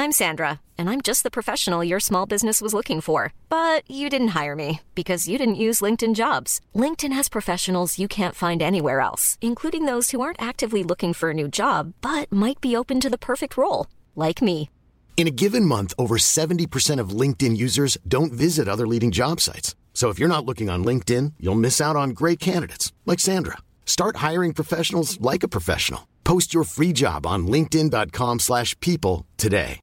I'm Sandra, and I'm just the professional your small business was looking for. But you didn't hire me because you didn't use LinkedIn Jobs. LinkedIn has professionals you can't find anywhere else, including those who aren't actively looking for a new job, but might be open to the perfect role, like me. In a given month, over 70% of LinkedIn users don't visit other leading job sites. So if you're not looking on LinkedIn, you'll miss out on great candidates like Sandra. Start hiring professionals like a professional. Post your free job on linkedin.com/people today.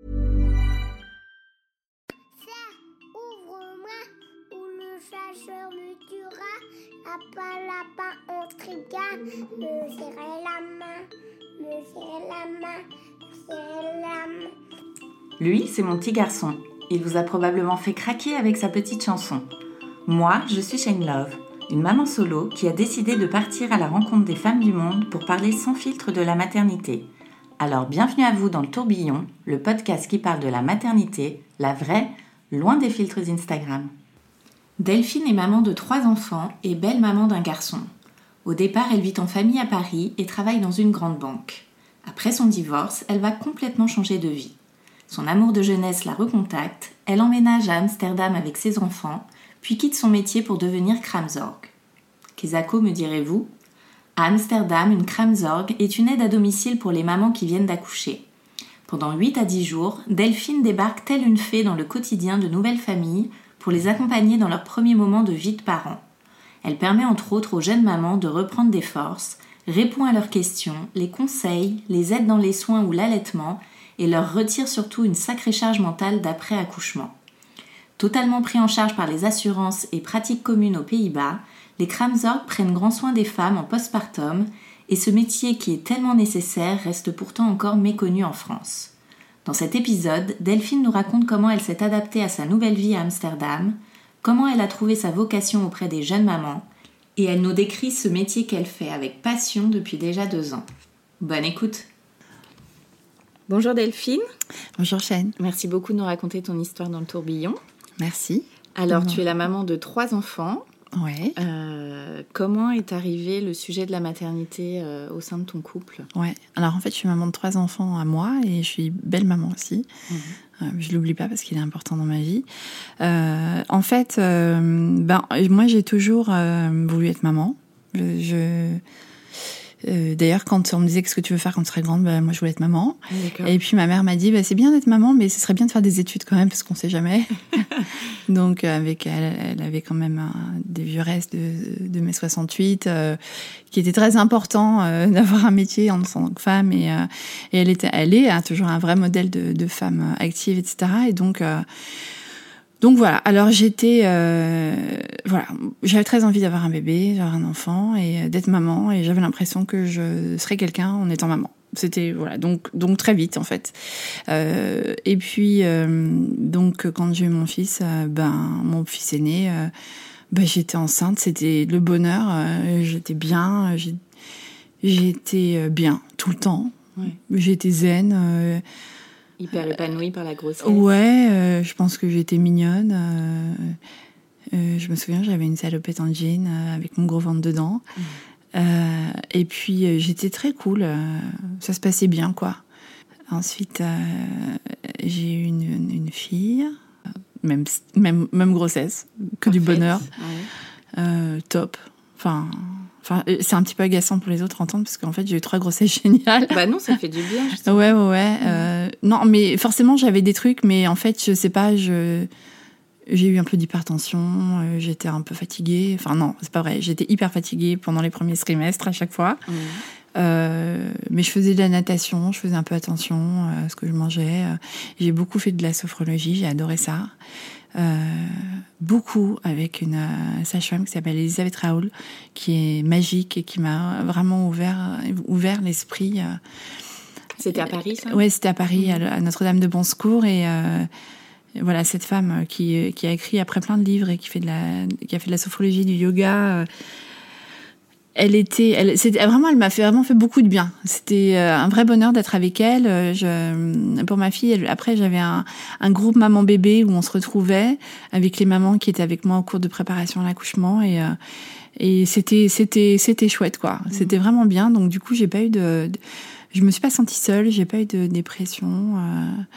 Ouvre-moi ou le chasseur me tuera. Lapin intrigua. Me serrer la main, me serrer la main, me serrer la main. Lui, c'est mon petit garçon. Il vous a probablement fait craquer avec sa petite chanson. Moi, je suis Shane Love, une maman solo qui a décidé de partir à la rencontre des femmes du monde pour parler sans filtre de la maternité. Alors bienvenue à vous dans le Tourbillon, le podcast qui parle de la maternité, la vraie, loin des filtres Instagram. Delphine est maman de 3 enfants et belle maman d'un garçon. Au départ, elle vit en famille à Paris et travaille dans une grande banque. Après son divorce, elle va complètement changer de vie. Son amour de jeunesse la recontacte, elle emménage à Amsterdam avec ses enfants, puis quitte son métier pour devenir kraamzorg. Kezako, me direz-vous ? À Amsterdam, une kraamzorg est une aide à domicile pour les mamans qui viennent d'accoucher. Pendant 8 à 10 jours, Delphine débarque telle une fée dans le quotidien de nouvelles familles pour les accompagner dans leurs premiers moments de vie de parents. Elle permet entre autres aux jeunes mamans de reprendre des forces, répond à leurs questions, les conseille, les aide dans les soins ou l'allaitement et leur retire surtout une sacrée charge mentale d'après-accouchement. Totalement pris en charge par les assurances et pratiques communes aux Pays-Bas, les kraamzorg prennent grand soin des femmes en postpartum et ce métier qui est tellement nécessaire reste pourtant encore méconnu en France. Dans cet épisode, Delphine nous raconte comment elle s'est adaptée à sa nouvelle vie à Amsterdam, comment elle a trouvé sa vocation auprès des jeunes mamans et elle nous décrit ce métier qu'elle fait avec passion depuis déjà 2 ans. Bonne écoute! Bonjour Delphine. Bonjour Shane. Merci beaucoup de nous raconter ton histoire dans le tourbillon. Merci. Alors, tu es la maman de 3 enfants. Ouais. Comment est arrivé le sujet de la maternité au sein de ton couple ? Ouais. Alors en fait, je suis maman de 3 enfants à moi et je suis belle maman aussi. Je l'oublie pas parce qu'il est important dans ma vie. En fait, moi j'ai toujours voulu être maman. D'ailleurs, quand on me disait qu'est-ce que tu veux faire quand tu serais grande, moi je voulais être maman. D'accord. Et puis ma mère m'a dit c'est bien d'être maman, mais ce serait bien de faire des études quand même parce qu'on sait jamais. Donc avec elle avait quand même des vieux restes de mai 68 qui était très important d'avoir un métier en tant que femme et elle est toujours un vrai modèle de femme active, etc. Et donc voilà, alors j'avais très envie d'avoir un bébé, d'avoir un enfant et d'être maman et j'avais l'impression que je serais quelqu'un en étant maman. C'était donc très vite en fait. Et puis donc quand j'ai eu mon fils, mon fils aîné, j'étais enceinte, c'était le bonheur, j'étais bien, j'étais bien tout le temps, j'étais zen. Hyper épanouie par la grossesse. Ouais, je pense que j'étais mignonne. Je me souviens, j'avais une salopette en jean avec mon gros ventre dedans. Et puis, j'étais très cool. Ça se passait bien, quoi. Ensuite, j'ai eu une fille. Même grossesse. Que du bonheur. Ouais. Top. Enfin, c'est un petit peu agaçant pour les autres à entendre parce qu'en fait j'ai eu 3 grossesses géniales. Bah non, ça fait du bien. Justement. Ouais. Non, mais forcément j'avais des trucs, mais en fait je sais pas, j'ai eu un peu d'hypertension, j'étais un peu fatiguée. Enfin non, c'est pas vrai. J'étais hyper fatiguée pendant les premiers trimestres à chaque fois. Mais je faisais de la natation, je faisais un peu attention à ce que je mangeais. J'ai beaucoup fait de la sophrologie, j'ai adoré ça. Beaucoup avec une sage-femme qui s'appelle Elisabeth Raoul, qui est magique et qui m'a vraiment ouvert l'esprit. C'était à Paris, ça ? Ouais, c'était à Paris, à Notre-Dame de Bon Secours. Et voilà, cette femme qui a écrit après plein de livres et qui a fait de la sophrologie, du yoga. Elle m'a vraiment fait beaucoup de bien. C'était un vrai bonheur d'être avec elle. Pour ma fille, après j'avais un groupe maman-bébé où on se retrouvait avec les mamans qui étaient avec moi au cours de préparation à l'accouchement et c'était chouette quoi. C'était vraiment bien. Donc du coup, j'ai pas eu je me suis pas sentie seule, j'ai pas eu de dépression.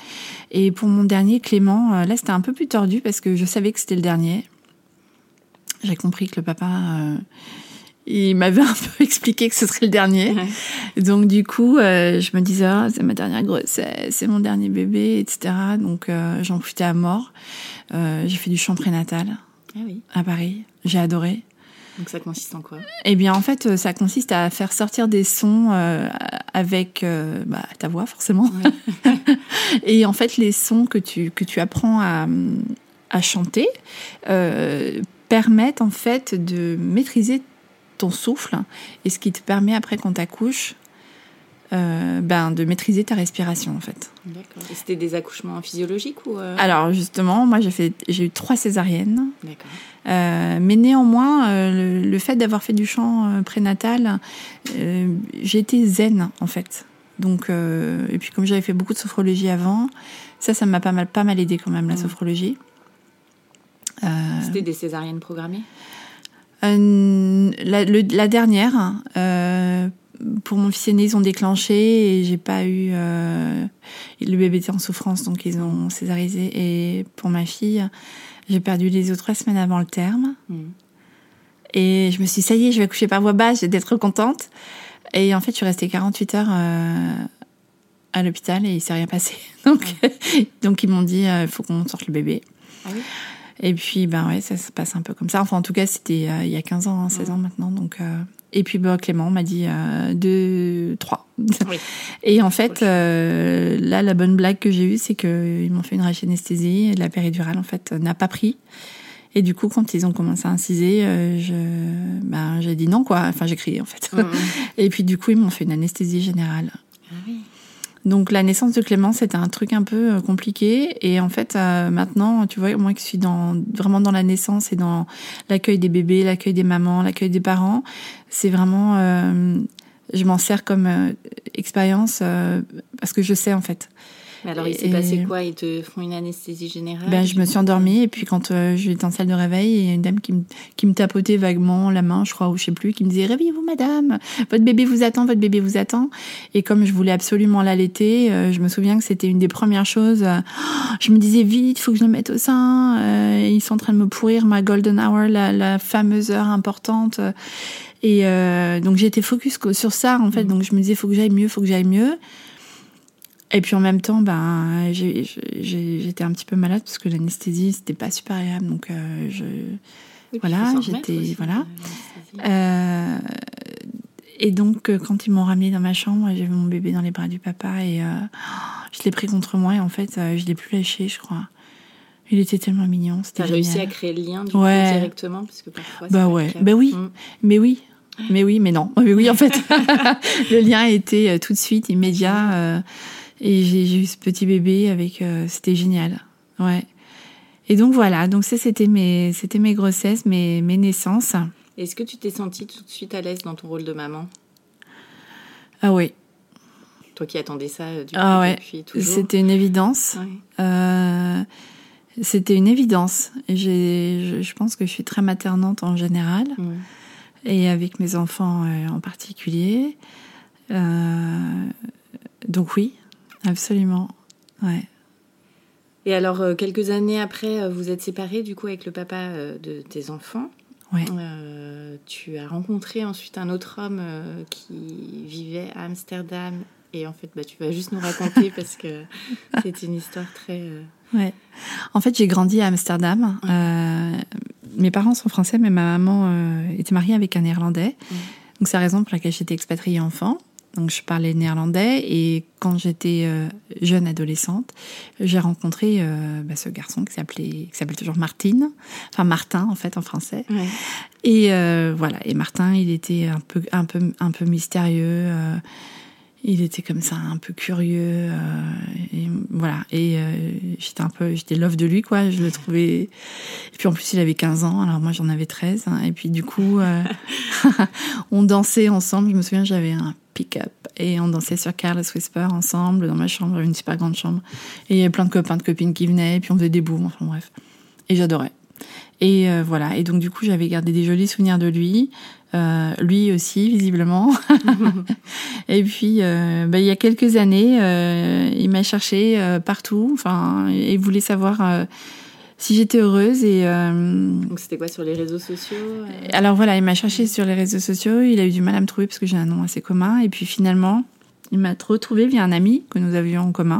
Et pour mon dernier, Clément, là, c'était un peu plus tordu parce que je savais que c'était le dernier. J'ai compris que le papa, il m'avait un peu expliqué que ce serait le dernier. Ouais. Donc, du coup, je me disais, c'est ma dernière grossesse, c'est mon dernier bébé, etc. Donc, j'en profitais à mort. J'ai fait du chant prénatal à Paris. J'ai adoré. Donc, ça consiste en quoi ? Eh bien, en fait, ça consiste à faire sortir des sons avec ta voix, forcément. Ouais. Et en fait, les sons que tu apprends à chanter permettent, en fait, de maîtriser ton souffle. Et ce qui te permet, après, quand t'accouches, de maîtriser ta respiration, en fait. D'accord. Et c'était des accouchements physiologiques ou Alors, justement, moi, j'ai eu 3 césariennes. D'accord. Mais néanmoins, le fait d'avoir fait du chant prénatal, j'ai été zen, en fait. Donc, et puis, comme j'avais fait beaucoup de sophrologie avant, ça m'a pas mal aidé quand même, la sophrologie. C'était des césariennes programmées ? La dernière, pour mon fils aîné, ils ont déclenché et j'ai pas eu... le bébé était en souffrance, donc ils ont césarisé. Et pour ma fille, j'ai perdu les os 3 semaines avant le terme. Et je me suis dit, ça y est, je vais accoucher par voie basse, j'ai d'être contente. Et en fait, je suis restée 48 heures à l'hôpital et il s'est rien passé. Donc ils m'ont dit, il faut qu'on sorte le bébé. Ah oui. Et puis, ça se passe un peu comme ça. Enfin, en tout cas, c'était il y a 15 ans, 16 ans maintenant. Donc, et puis, Clément m'a dit 2, 3. Oui. Et en fait, là, la bonne blague que j'ai eue, c'est qu'ils m'ont fait une rachis-anesthésie. La péridurale, en fait, n'a pas pris. Et du coup, quand ils ont commencé à inciser, j'ai dit non, quoi. Enfin, j'ai crié, en fait. Et puis, du coup, ils m'ont fait une anesthésie générale. Ah oui. Donc, la naissance de Clément, c'était un truc un peu compliqué. Et en fait, maintenant, tu vois, moi qui suis vraiment dans la naissance et dans l'accueil des bébés, l'accueil des mamans, l'accueil des parents, c'est vraiment... je m'en sers comme expérience parce que je sais, en fait. Mais alors, il s'est passé quoi ? Ils te font une anesthésie générale ? Je me suis endormie et puis quand j'étais en salle de réveil, il y a une dame qui me tapotait vaguement la main, je crois, ou je sais plus, qui me disait « Réveillez-vous, madame, votre bébé vous attend, votre bébé vous attend ». Et comme je voulais absolument l'allaiter, je me souviens que c'était une des premières choses. Je me disais « Vite, il faut que je le mette au sein. Ils sont en train de me pourrir ma golden hour, la fameuse heure importante. » Et donc j'étais focus sur ça, en fait. Donc je me disais « Faut que j'aille mieux. » Et puis en même temps, j'étais un petit peu malade parce que l'anesthésie, c'était pas super agréable. Donc et donc quand ils m'ont ramenée dans ma chambre, j'avais mon bébé dans les bras du papa et je l'ai pris contre moi et en fait, je l'ai plus lâché, je crois. Il était tellement mignon, c'était génial. T'as réussi à créer le lien du coup, directement parce que parfois. Mais oui, mais non. Mais oui, en fait, le lien a été tout de suite immédiat. Et j'ai eu ce petit bébé avec... c'était génial. Ouais. Et donc voilà. Donc ça, c'était mes grossesses, mes naissances. Est-ce que tu t'es sentie tout de suite à l'aise dans ton rôle de maman ? Ah oui. Toi qui attendais ça depuis toujours. C'était une évidence. Ouais. C'était une évidence. Et je pense que je suis très maternante en général. Et avec mes enfants en particulier. Donc oui. Absolument, ouais. Et alors, quelques années après, vous êtes séparés, du coup, avec le papa de tes enfants. Ouais. Tu as rencontré ensuite un autre homme qui vivait à Amsterdam. Et en fait, tu vas juste nous raconter parce que c'est une histoire très... Ouais. En fait, j'ai grandi à Amsterdam. Mes parents sont français, mais ma maman était mariée avec un Néerlandais. Donc, c'est la raison pour laquelle j'étais expatriée enfant. Donc, je parlais néerlandais et quand j'étais jeune adolescente, j'ai rencontré ce garçon qui s'appelle toujours Martin en fait en français. Ouais. Et voilà. Et Martin, il était un peu mystérieux. Il était comme ça, un peu curieux. Et voilà. Et j'étais love de lui, quoi. Je le trouvais. Et puis en plus, il avait 15 ans. Alors moi, j'en avais 13. Et puis du coup, on dansait ensemble. Je me souviens, j'avais un pick-up et on dansait sur Careless Whisper ensemble dans ma chambre, j'avais une super grande chambre et il y avait plein de copains, de copines qui venaient et puis on faisait des booms, enfin bref. Et j'adorais. Et voilà. Et donc du coup, j'avais gardé des jolis souvenirs de lui. Lui aussi, visiblement. Et puis, il y a quelques années, il m'a cherché partout. Enfin, il voulait savoir si j'étais heureuse. Et donc c'était quoi, sur les réseaux sociaux Alors voilà, il m'a cherché sur les réseaux sociaux. Il a eu du mal à me trouver parce que j'ai un nom assez commun. Et puis finalement, il m'a retrouvé via un ami que nous avions en commun.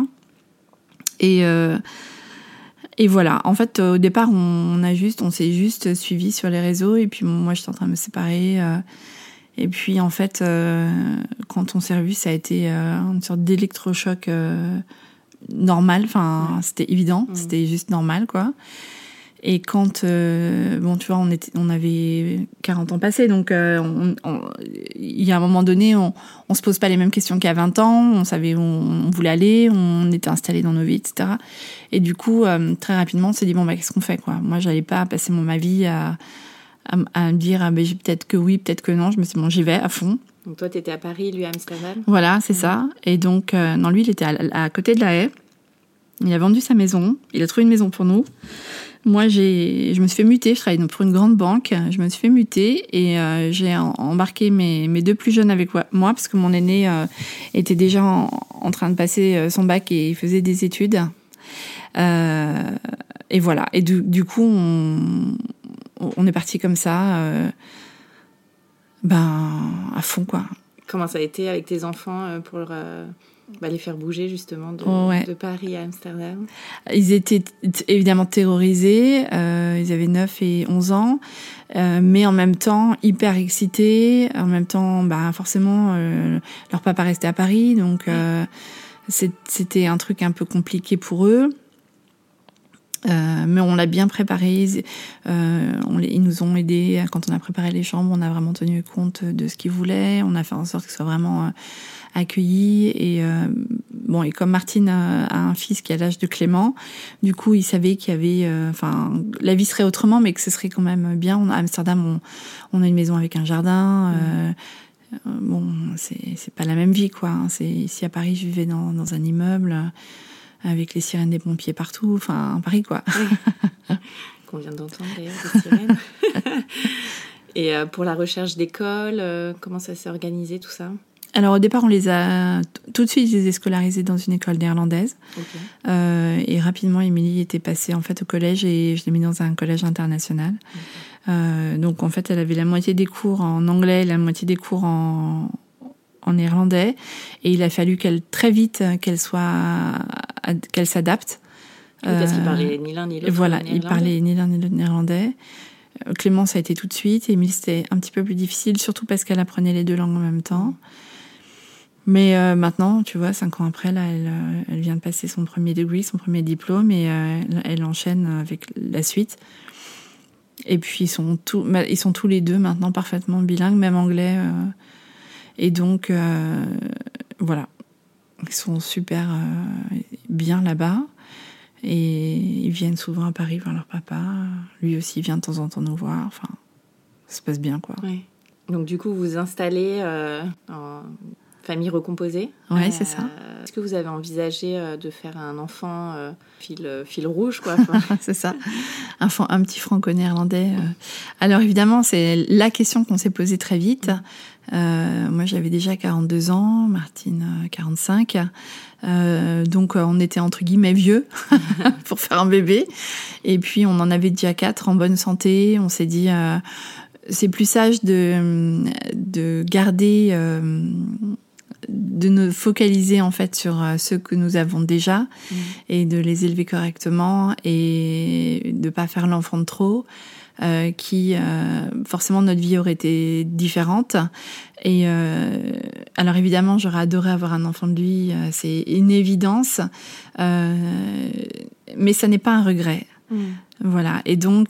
Et voilà, en fait, au départ, on s'est juste suivis sur les réseaux, et puis moi, j'étais en train de me séparer. Et puis, en fait, quand on s'est revus, ça a été une sorte d'électrochoc normal. Enfin, c'était évident, c'était juste normal, quoi. Et quand, tu vois, on avait 40 ans passés, donc il y a un moment donné, on se pose pas les mêmes questions qu'à 20 ans, on savait où on voulait aller, on était installés dans nos vies, etc. Et du coup, très rapidement, on s'est dit, qu'est-ce qu'on fait, quoi? Moi, j'allais pas passer ma vie à me dire, peut-être que oui, peut-être que non. Je me suis dit, j'y vais à fond. Donc toi, t'étais à Paris, lui à Amsterdam? Voilà, c'est ça. Et donc, non, lui, il était à côté de La Haye. Il a vendu sa maison, il a trouvé une maison pour nous. Moi, je me suis fait muter, je travaillais pour une grande banque, je me suis fait muter et j'ai embarqué mes deux plus jeunes avec moi parce que mon aîné était déjà en train de passer son bac et il faisait des études. Et voilà, et du coup, on est parti comme ça, à fond, quoi. Comment ça a été avec tes enfants pour les faire bouger justement de Paris à Amsterdam? Ils étaient évidemment terrorisés, ils avaient 9 et 11 ans, mais en même temps hyper excités, en même temps forcément leur papa restait à Paris, donc c'était un truc un peu compliqué pour eux. Mais on l'a bien préparé, ils nous ont aidés quand on a préparé les chambres, on a vraiment tenu compte de ce qu'ils voulaient, on a fait en sorte qu'ils soient vraiment accueillis et comme Martine a un fils qui a l'âge de Clément, du coup il savait qu'il y avait la vie serait autrement, mais que ce serait quand même bien. À Amsterdam on a une maison avec un jardin, c'est pas la même vie, quoi, hein. C'est ici à Paris, je vivais dans un immeuble avec les sirènes des pompiers partout, enfin Paris, quoi. Oui. Qu'on vient d'entendre d'ailleurs, les sirènes. Et pour la recherche d'école, comment ça s'est organisé tout ça? Alors au départ, on les a tout de suite, je les ai scolarisés dans une école néerlandaise. Okay. Et rapidement, Émilie était passée en fait au collège et je l'ai mis dans un collège international. Okay. Donc en fait, elle avait la moitié des cours en anglais, la moitié des cours en néerlandais, et il a fallu très vite qu'elle s'adapte. Oui, parce qu'ils parlaient ni l'un ni l'autre. Voilà, ils parlaient ni l'un ni l'autre néerlandais. Clément, ça a été tout de suite, et Émilie, c'était un petit peu plus difficile, surtout parce qu'elle apprenait les deux langues en même temps. Mais maintenant, tu vois, 5 ans après, là, elle vient de passer son premier degré, son premier diplôme, et elle enchaîne avec la suite. Et puis ils sont tous les deux maintenant parfaitement bilingues, même anglais. Et donc, voilà, ils sont super bien là-bas. Et ils viennent souvent à Paris voir leur papa. Lui aussi vient de temps en temps nous voir. Enfin, ça se passe bien, quoi. Oui. Donc du coup, vous vous installez en famille recomposée. Oui, c'est ça. Est-ce que vous avez envisagé de faire un enfant fil rouge, quoi? C'est ça, un petit franco-néerlandais. Alors évidemment, c'est la question qu'on s'est posée très vite. Moi, j'avais déjà 42 ans, Martine 45. Donc on était entre guillemets vieux pour faire un bébé. Et puis on en avait déjà 4 en bonne santé. On s'est dit c'est plus sage de garder, de nous focaliser en fait sur ceux que nous avons déjà et de les élever correctement et de pas faire l'enfant de trop. Forcément notre vie aurait été différente. Et alors évidemment j'aurais adoré avoir un enfant de lui, c'est une évidence, mais ça n'est pas un regret. Voilà. Et donc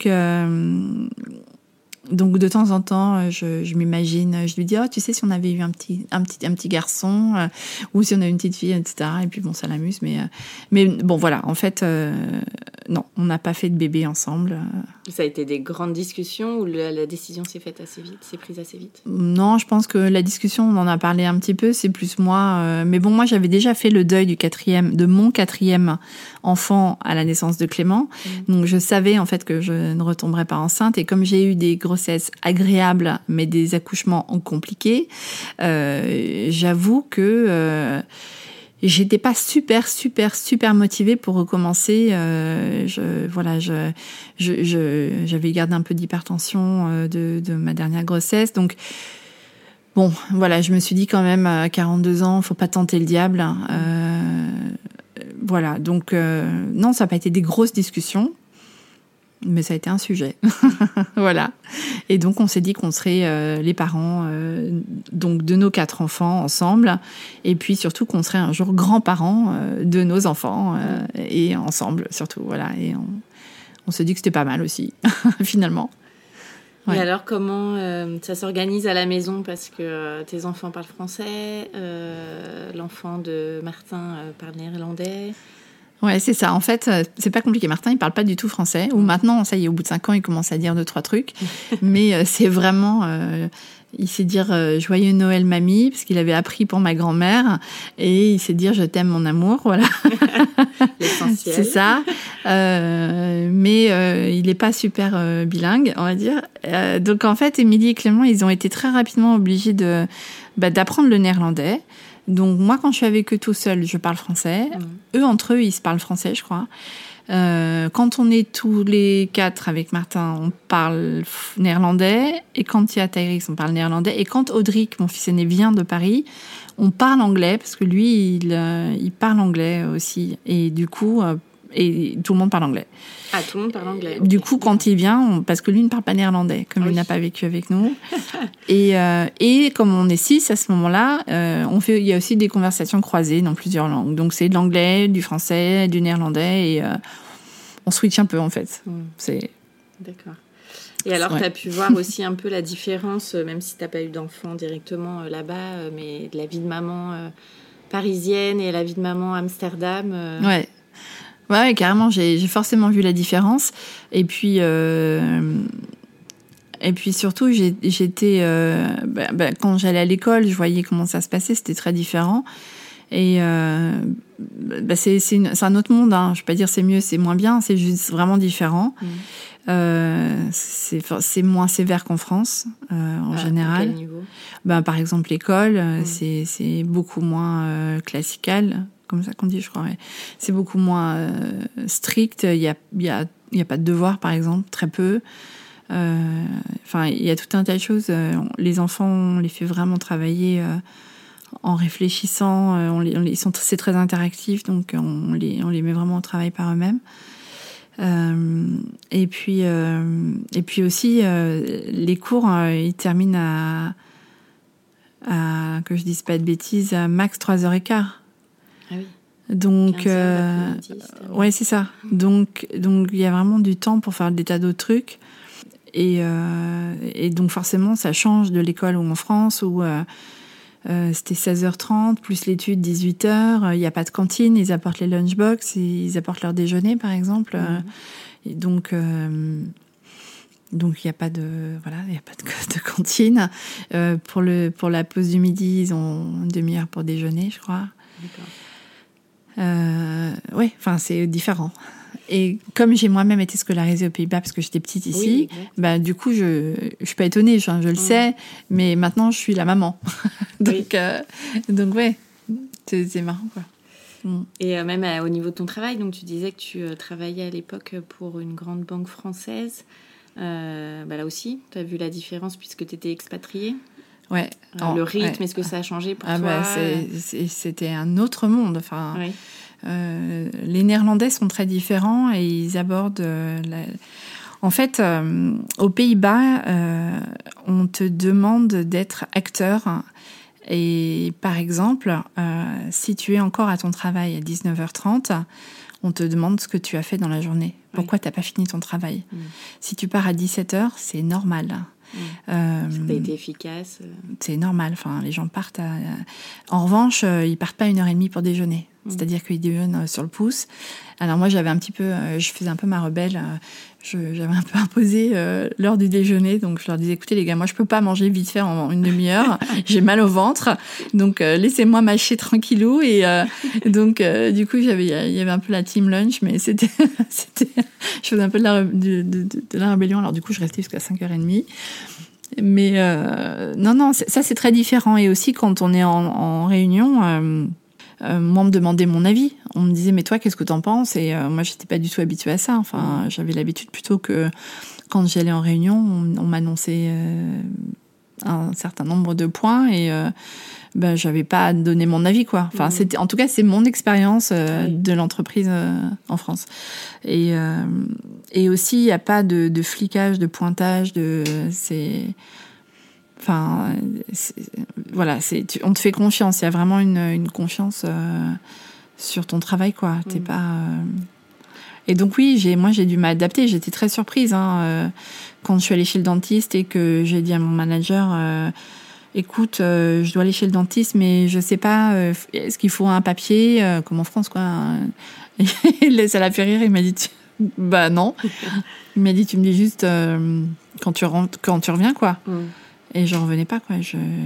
de temps en temps je m'imagine, je lui dis tu sais, si on avait eu un petit garçon ou si on a eu une petite fille, etc. Et puis bon, ça l'amuse, mais bon, voilà, en fait non, on n'a pas fait de bébé ensemble. Ça a été des grandes discussions ou la décision s'est prise assez vite? Non, je pense que la discussion, on en a parlé un petit peu, c'est plus moi. Mais bon, moi, j'avais déjà fait le deuil de mon 4e enfant à la naissance de Clément. Donc, je savais en fait que je ne retomberais pas enceinte. Et comme j'ai eu des grossesses agréables, mais des accouchements compliqués, j'avoue que... j'étais pas super motivée pour recommencer. J'avais gardé un peu d'hypertension de ma dernière grossesse, donc bon, voilà, je me suis dit quand même à 42 ans, faut pas tenter le diable. Voilà, donc non, ça n'a pas été des grosses discussions, mais ça a été un sujet. Voilà. Et donc, on s'est dit qu'on serait les parents donc de nos 4 enfants ensemble. Et puis, surtout, qu'on serait un jour grands-parents de nos enfants et ensemble, surtout. Voilà. Et on se dit que c'était pas mal aussi, finalement. Ouais. Et alors, comment ça s'organise à la maison? Parce que tes enfants parlent français, l'enfant de Martin parle néerlandais. Ouais, c'est ça. En fait, c'est pas compliqué. Martin, il parle pas du tout français. Ou maintenant, ça y est, au bout de 5 ans, il commence à dire 2-3 trucs. Mais c'est vraiment... il sait dire Joyeux Noël, mamie, parce qu'il avait appris pour ma grand-mère. Et il sait dire Je t'aime, mon amour. Voilà. L'essentiel. C'est ça. Mais il est pas super bilingue, on va dire. Donc, en fait, Émilie et Clément, ils ont été très rapidement obligés d'apprendre le néerlandais. Donc, moi, quand je suis avec eux tout seul, je parle français. Eux, entre eux, ils se parlent français, je crois. Quand on est tous les 4 avec Martin, on parle néerlandais. Et quand il y a Tyrix, on parle néerlandais. Et quand Audric, mon fils aîné, vient de Paris, on parle anglais, parce que lui, il parle anglais aussi. Et du coup... et tout le monde parle anglais. Ah, tout le monde parle anglais. Du coup, quand il vient, parce que lui ne parle pas néerlandais, comme il n'a pas vécu avec nous. Et comme on est 6 à ce moment-là, il y a aussi des conversations croisées dans plusieurs langues. Donc c'est de l'anglais, du français, du néerlandais, et on switch un peu en fait. D'accord. Et alors, tu as pu voir aussi un peu la différence, même si tu n'as pas eu d'enfant directement là-bas, mais de la vie de maman parisienne et la vie de maman à Amsterdam. Ouais, carrément, j'ai forcément vu la différence. Et puis surtout, j'étais quand j'allais à l'école, je voyais comment ça se passait, c'était très différent. Et c'est un autre monde, hein. Je vais pas dire c'est mieux, c'est moins bien, c'est juste vraiment différent. C'est moins sévère qu'en France, en général. À quel niveau? Par exemple, l'école, c'est beaucoup moins classical. Comme ça qu'on dit, je crois. Ouais. C'est beaucoup moins strict. Il y a pas de devoirs, par exemple, très peu. Il y a tout un tas de choses. Les enfants, on les fait vraiment travailler en réfléchissant. C'est très interactif, donc on les met vraiment au travail par eux-mêmes. Et puis aussi, les cours, ils terminent à que je dise pas de bêtises, à max 3h15. Ah oui. Donc, ouais, c'est ça. Donc, il y a vraiment du temps pour faire des tas d'autres trucs. Et donc, forcément, ça change de l'école ou en France où c'était 16h30, plus l'étude 18h. Il n'y a pas de cantine, ils apportent les lunchbox, ils apportent leur déjeuner, par exemple. Et donc, il n'y a pas de cantine. Pour la pause du midi, ils ont une demi-heure pour déjeuner, je crois. D'accord. C'est différent. Et comme j'ai moi-même été scolarisée aux Pays-Bas parce que j'étais petite ici, du coup, je suis pas étonnée, je le sais, mais maintenant, je suis la maman. Donc c'est marrant, quoi. Et même au niveau de ton travail, donc tu disais que tu travaillais à l'époque pour une grande banque française. Là aussi, tu as vu la différence puisque tu étais expatriée. Ouais. Le rythme, est-ce que ça a changé pour toi? C'était un autre monde. Enfin, les Néerlandais sont très différents et ils abordent... En fait, aux Pays-Bas, on te demande d'être acteur. Et par exemple, si tu es encore à ton travail à 19h30, on te demande ce que tu as fait dans la journée. Pourquoi tu n'as pas fini ton travail? Si tu pars à 17h, c'est normal. Ça a été efficace. C'est normal. Enfin, les gens partent. En revanche, ils partent pas 1h30 pour déjeuner. C'est-à-dire qu'ils déjeunent sur le pouce. Alors moi, j'avais un petit peu, je faisais un peu ma rebelle. J'avais un peu imposé l'heure du déjeuner. Donc je leur disais, écoutez les gars, moi je peux pas manger vite fait en une demi-heure. J'ai mal au ventre. Donc laissez-moi mâcher tranquillou. Et donc du coup, il y avait un peu la team lunch, mais c'était je faisais un peu de la rébellion. Alors du coup, je restais jusqu'à 5h30. Mais non, ça c'est très différent. Et aussi quand on est en réunion, moi on me demandait mon avis. On me disait mais toi qu'est-ce que t'en penses? Et moi j'étais pas du tout habituée à ça. Enfin j'avais l'habitude plutôt que quand j'allais en réunion, on m'annonçait un certain nombre de points et j'avais pas donné mon avis quoi. Enfin c'était, en tout cas c'est mon expérience de l'entreprise en France. Et aussi il y a pas de flicage, de pointage, on te fait confiance. Il y a vraiment une confiance sur ton travail quoi. T'es pas. Et donc oui, j'ai dû m'adapter. J'étais très surprise quand je suis allée chez le dentiste et que j'ai dit à mon manager. Écoute, je dois aller chez le dentiste, mais je sais pas, est-ce qu'il faut un papier, comme en France, quoi. Ça l'a fait rire, il m'a dit, bah non. Il m'a dit, tu me dis juste quand tu reviens, quoi. Et je revenais pas, quoi.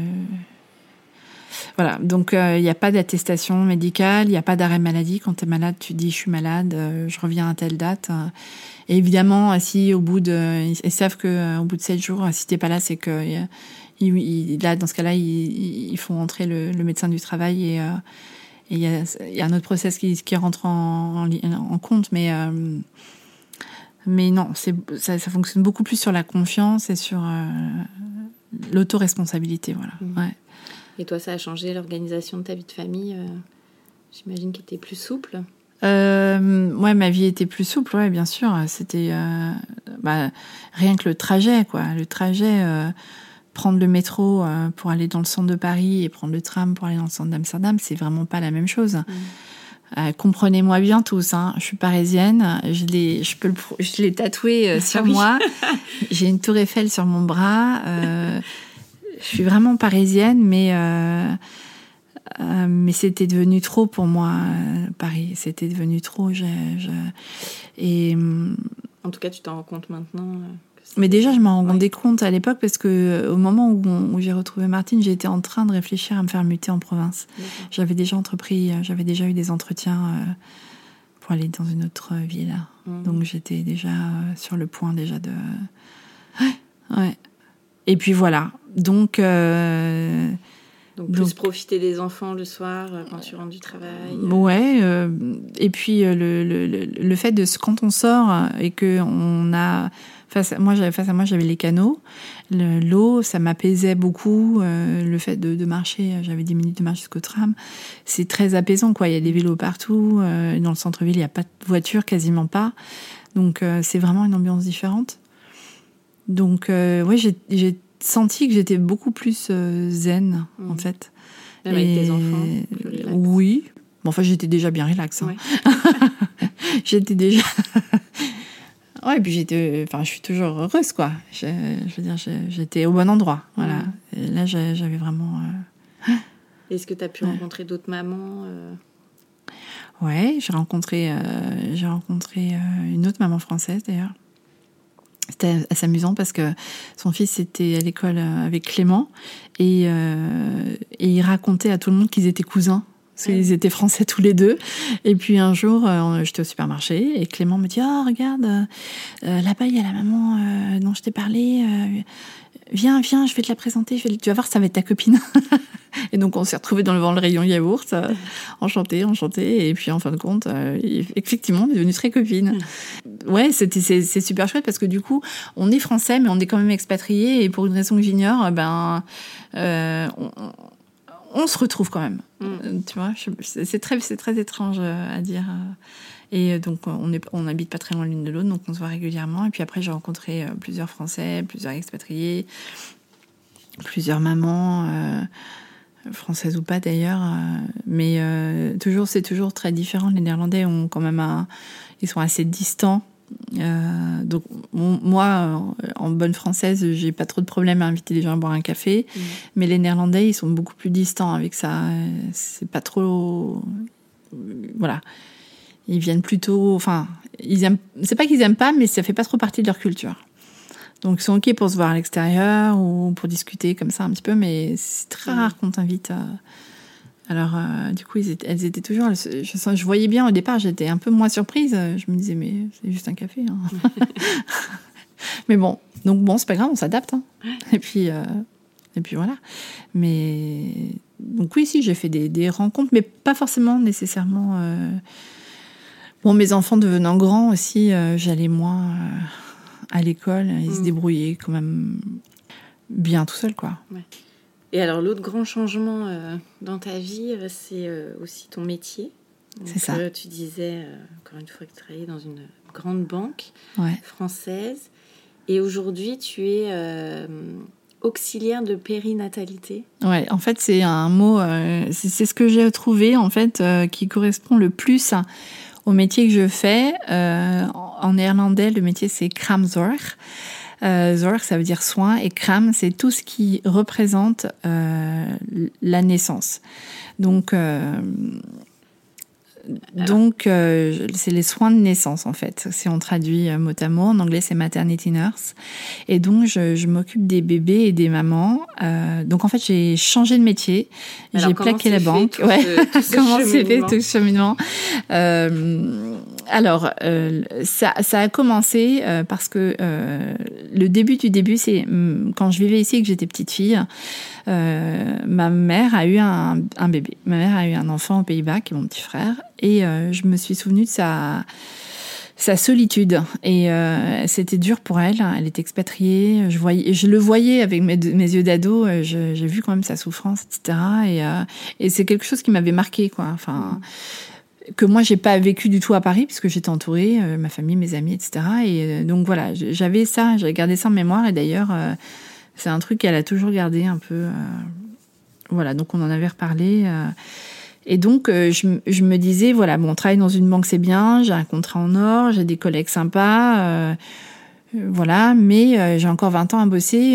Voilà, donc il n'y a pas d'attestation médicale, il n'y a pas d'arrêt maladie. Quand tu es malade, tu dis, je suis malade, je reviens à telle date. Et évidemment, si ils savent qu'au bout de 7 jours, si t'es pas là, c'est que... Là, dans ce cas-là, ils font entrer le médecin du travail et il y a un autre process qui rentre en compte, mais non, ça fonctionne beaucoup plus sur la confiance et sur l'autoresponsabilité, voilà. Ouais. Et toi, ça a changé l'organisation de ta vie de famille? J'imagine qu'elle était plus souple. Ouais, ma vie était plus souple, ouais, bien sûr. C'était rien que le trajet, quoi. Le trajet. Prendre le métro pour aller dans le centre de Paris et prendre le tram pour aller dans le centre d'Amsterdam, c'est vraiment pas la même chose. Comprenez-moi bien tous, hein. Je suis parisienne, je l'ai tatoué sur moi. J'ai une tour Eiffel sur mon bras. Je suis vraiment parisienne, mais c'était devenu trop pour moi, Paris. C'était devenu trop. En tout cas, tu t'en rends compte maintenant. Mais déjà, je m'en rendais compte à l'époque parce que au moment où j'ai retrouvé Martine, j'étais en train de réfléchir à me faire muter en province. D'accord. J'avais déjà eu des entretiens pour aller dans une autre ville. Donc j'étais déjà sur le point déjà de... Ouais. Et puis voilà. Donc plus profiter des enfants le soir quand tu rentres du travail. Ouais. Et puis le fait de quand on sort et que on a face à moi j'avais les canaux, l'eau, ça m'apaisait beaucoup. Le fait de marcher, j'avais 10 minutes de marche jusqu'au tram, c'est très apaisant quoi. Il y a des vélos partout. Dans le centre-ville, il n'y a pas de voiture, quasiment pas. Donc c'est vraiment une ambiance différente. Donc ouais, j'ai senti que j'étais beaucoup plus zen en fait. Même avec tes enfants, plus relax. Oui. Bon, enfin, j'étais déjà bien relax. Hein. Ouais. J'étais déjà... Ouais, et puis je suis toujours heureuse, quoi. Je veux dire, j'étais au bon endroit, voilà. Et là, j'avais vraiment... Est-ce que tu as pu rencontrer d'autres mamans Ouais, j'ai rencontré une autre maman française, d'ailleurs. C'était assez amusant parce que son fils était à l'école avec Clément et il racontait à tout le monde qu'ils étaient cousins. Parce qu'ils étaient français tous les deux. Et puis un jour, j'étais au supermarché et Clément me dit « Oh, regarde, là-bas, il y a la maman dont je t'ai parlé. Viens, je vais te la présenter. Tu vas voir, ça va être ta copine. » Et donc, on s'est retrouvés devant le rayon yaourt, enchantés. Et puis, en fin de compte, effectivement, on est devenus très copines. Ouais, c'est super chouette parce que du coup, on est français, mais on est quand même expatriés. Et pour une raison que j'ignore, on se retrouve quand même. Tu vois, c'est très étrange à dire. Et donc, on n'habite pas très loin l'une de l'autre, donc on se voit régulièrement. Et puis après, j'ai rencontré plusieurs Français, plusieurs expatriés, plusieurs mamans, françaises ou pas d'ailleurs. Mais c'est toujours très différent. Les Néerlandais ont quand même ils sont assez distants. Donc moi, en bonne française, j'ai pas trop de problème à inviter les gens à boire un café, mais les Néerlandais, ils sont beaucoup plus distants avec ça. C'est pas trop, voilà. Ils viennent plutôt... Enfin, c'est pas qu'ils aiment pas, mais ça fait pas trop partie de leur culture. Donc, ils sont OK pour se voir à l'extérieur ou pour discuter comme ça un petit peu, mais c'est très rare qu'on t'invite. Alors, du coup, elles étaient toujours... Je voyais bien au départ, j'étais un peu moins surprise. Je me disais, mais c'est juste un café. Hein. Mais bon, c'est pas grave, on s'adapte. Hein. Et puis voilà. Mais donc oui, si, j'ai fait des rencontres, mais pas forcément nécessairement... Bon, mes enfants devenant grands aussi, j'allais moins à l'école. Ils se débrouillaient quand même bien tout seuls, quoi. Ouais. Et alors, l'autre grand changement dans ta vie, c'est aussi ton métier. Donc, c'est ça. Tu disais, encore une fois, que tu travaillais dans une grande banque française. Et aujourd'hui, tu es auxiliaire de périnatalité. Ouais, en fait, c'est un mot... c'est ce que j'ai trouvé, en fait, qui correspond le plus au métier que je fais. En néerlandais, le métier, c'est kraamzorg. Zorg, ça veut dire soin, et kraam, c'est tout ce qui représente la naissance. Donc, c'est les soins de naissance, en fait. Si on traduit mot à mot, en anglais, c'est maternity nurse. Et donc, je m'occupe des bébés et des mamans. Donc, en fait, j'ai changé de métier. Alors, j'ai plaqué la banque. Comment c'est fait tout ce cheminement? Ça a commencé parce que le début du début, c'est quand je vivais ici et que j'étais petite fille. Ma mère a eu un bébé. Ma mère a eu un enfant aux Pays-Bas, qui est mon petit frère. Et je me suis souvenue de sa solitude. Et c'était dur pour elle. Elle était expatriée. Je le voyais avec mes yeux d'ado. J'ai vu quand même sa souffrance, etc. Et c'est quelque chose qui m'avait marquée, quoi. Enfin, que moi, j'ai pas vécu du tout à Paris, puisque j'étais entourée, ma famille, mes amis, etc. Et donc voilà, j'avais gardé ça en mémoire. Et d'ailleurs, c'est un truc qu'elle a toujours gardé un peu. Voilà, donc on en avait reparlé. Et donc, je me disais, voilà, bon, travailler dans une banque, c'est bien, j'ai un contrat en or, j'ai des collègues sympas, voilà, mais j'ai encore 20 ans à bosser.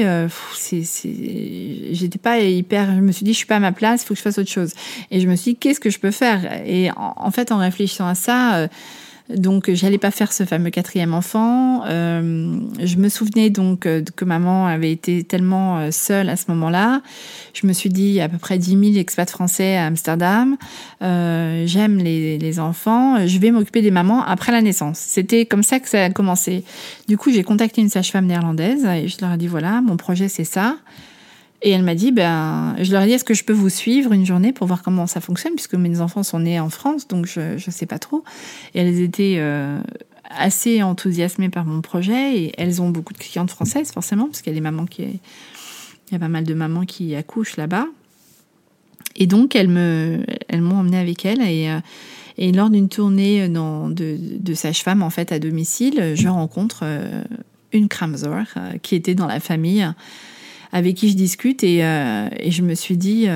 J'étais pas hyper... Je me suis dit, je suis pas à ma place, il faut que je fasse autre chose. Et je me suis dit, qu'est-ce que je peux faire? Et en fait, en réfléchissant à ça... Donc, j'allais pas faire ce fameux 4e enfant. Je me souvenais donc que maman avait été tellement seule à ce moment-là. Je me suis dit, il y a à peu près 10 000 expats français à Amsterdam. J'aime les enfants. Je vais m'occuper des mamans après la naissance. C'était comme ça que ça a commencé. Du coup, j'ai contacté une sage-femme néerlandaise et je leur ai dit, voilà, mon projet, c'est ça. Et elle m'a dit, je leur ai dit, est-ce que je peux vous suivre une journée pour voir comment ça fonctionne, puisque mes enfants sont nés en France, donc je sais pas trop. Et elles étaient assez enthousiasmées par mon projet, et elles ont beaucoup de clientes françaises, forcément, parce qu'il y a il y a pas mal de mamans qui accouchent là-bas. Et donc, elles m'ont emmenée avec elles, et lors d'une tournée de sage-femme, en fait, à domicile, je rencontre une kraamzorg qui était dans la famille, avec qui je discute, et je me suis dit,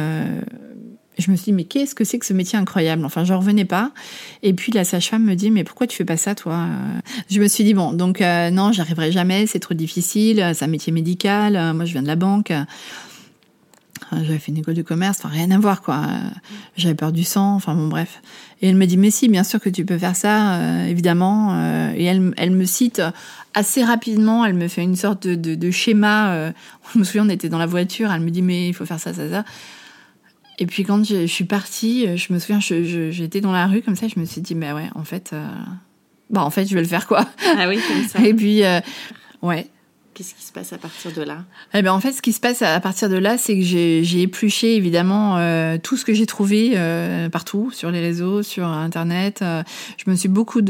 mais qu'est-ce que c'est que ce métier incroyable? Enfin, j'en revenais pas. Et puis la sage-femme me dit, mais pourquoi tu fais pas ça, toi? Je me suis dit, bon, donc non, j'y arriverai jamais, c'est trop difficile, c'est un métier médical, moi je viens de la banque. J'avais fait une école de commerce, enfin rien à voir, quoi. J'avais peur du sang, enfin bon, bref. Et elle me dit, mais si, bien sûr que tu peux faire ça, évidemment. Et elle me cite assez rapidement, elle me fait une sorte de schéma. Je me souviens, on était dans la voiture, elle me dit, mais il faut faire ça, ça, ça. Et puis quand je suis partie, je me souviens, j'étais dans la rue comme ça, je me suis dit, mais ouais, en fait, je vais le faire, quoi. Ah oui, comme ça. Et puis, ouais. Qu'est-ce qui se passe à partir de là? Eh ben en fait, ce qui se passe à partir de là, c'est que j'ai épluché évidemment tout ce que j'ai trouvé partout, sur les réseaux, sur Internet. Je me suis beaucoup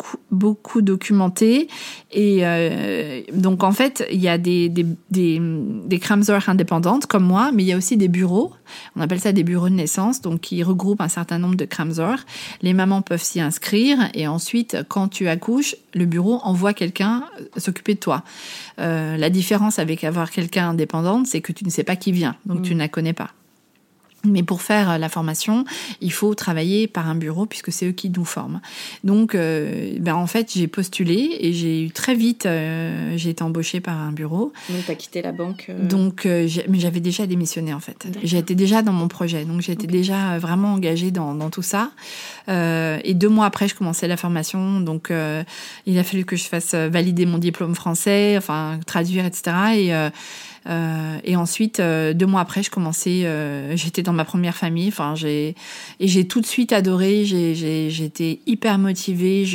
documentée, et donc en fait, il y a des kraamzorg indépendantes comme moi, mais il y a aussi des bureaux. On appelle ça des bureaux de naissance, donc qui regroupent un certain nombre de kraamzorg. Les mamans peuvent s'y inscrire, et ensuite, quand tu accouches, le bureau envoie quelqu'un s'occuper de toi. La différence avec avoir quelqu'un indépendante, c'est que tu ne sais pas qui vient, donc tu ne la connais pas. Mais pour faire la formation, il faut travailler par un bureau puisque c'est eux qui nous forment. Donc, en fait, j'ai postulé et j'ai eu très vite, j'ai été embauchée par un bureau. Donc, tu as quitté la banque Donc, mais j'avais déjà démissionné en fait. D'accord. J'étais déjà dans mon projet, donc j'étais déjà vraiment engagée dans tout ça. Et 2 mois après, je commençais la formation. Donc, il a fallu que je fasse valider mon diplôme français, enfin traduire, etc. Et ensuite, 2 mois après, je commençais. J'étais dans ma première famille. Enfin, j'ai tout de suite adoré. J'étais hyper motivée.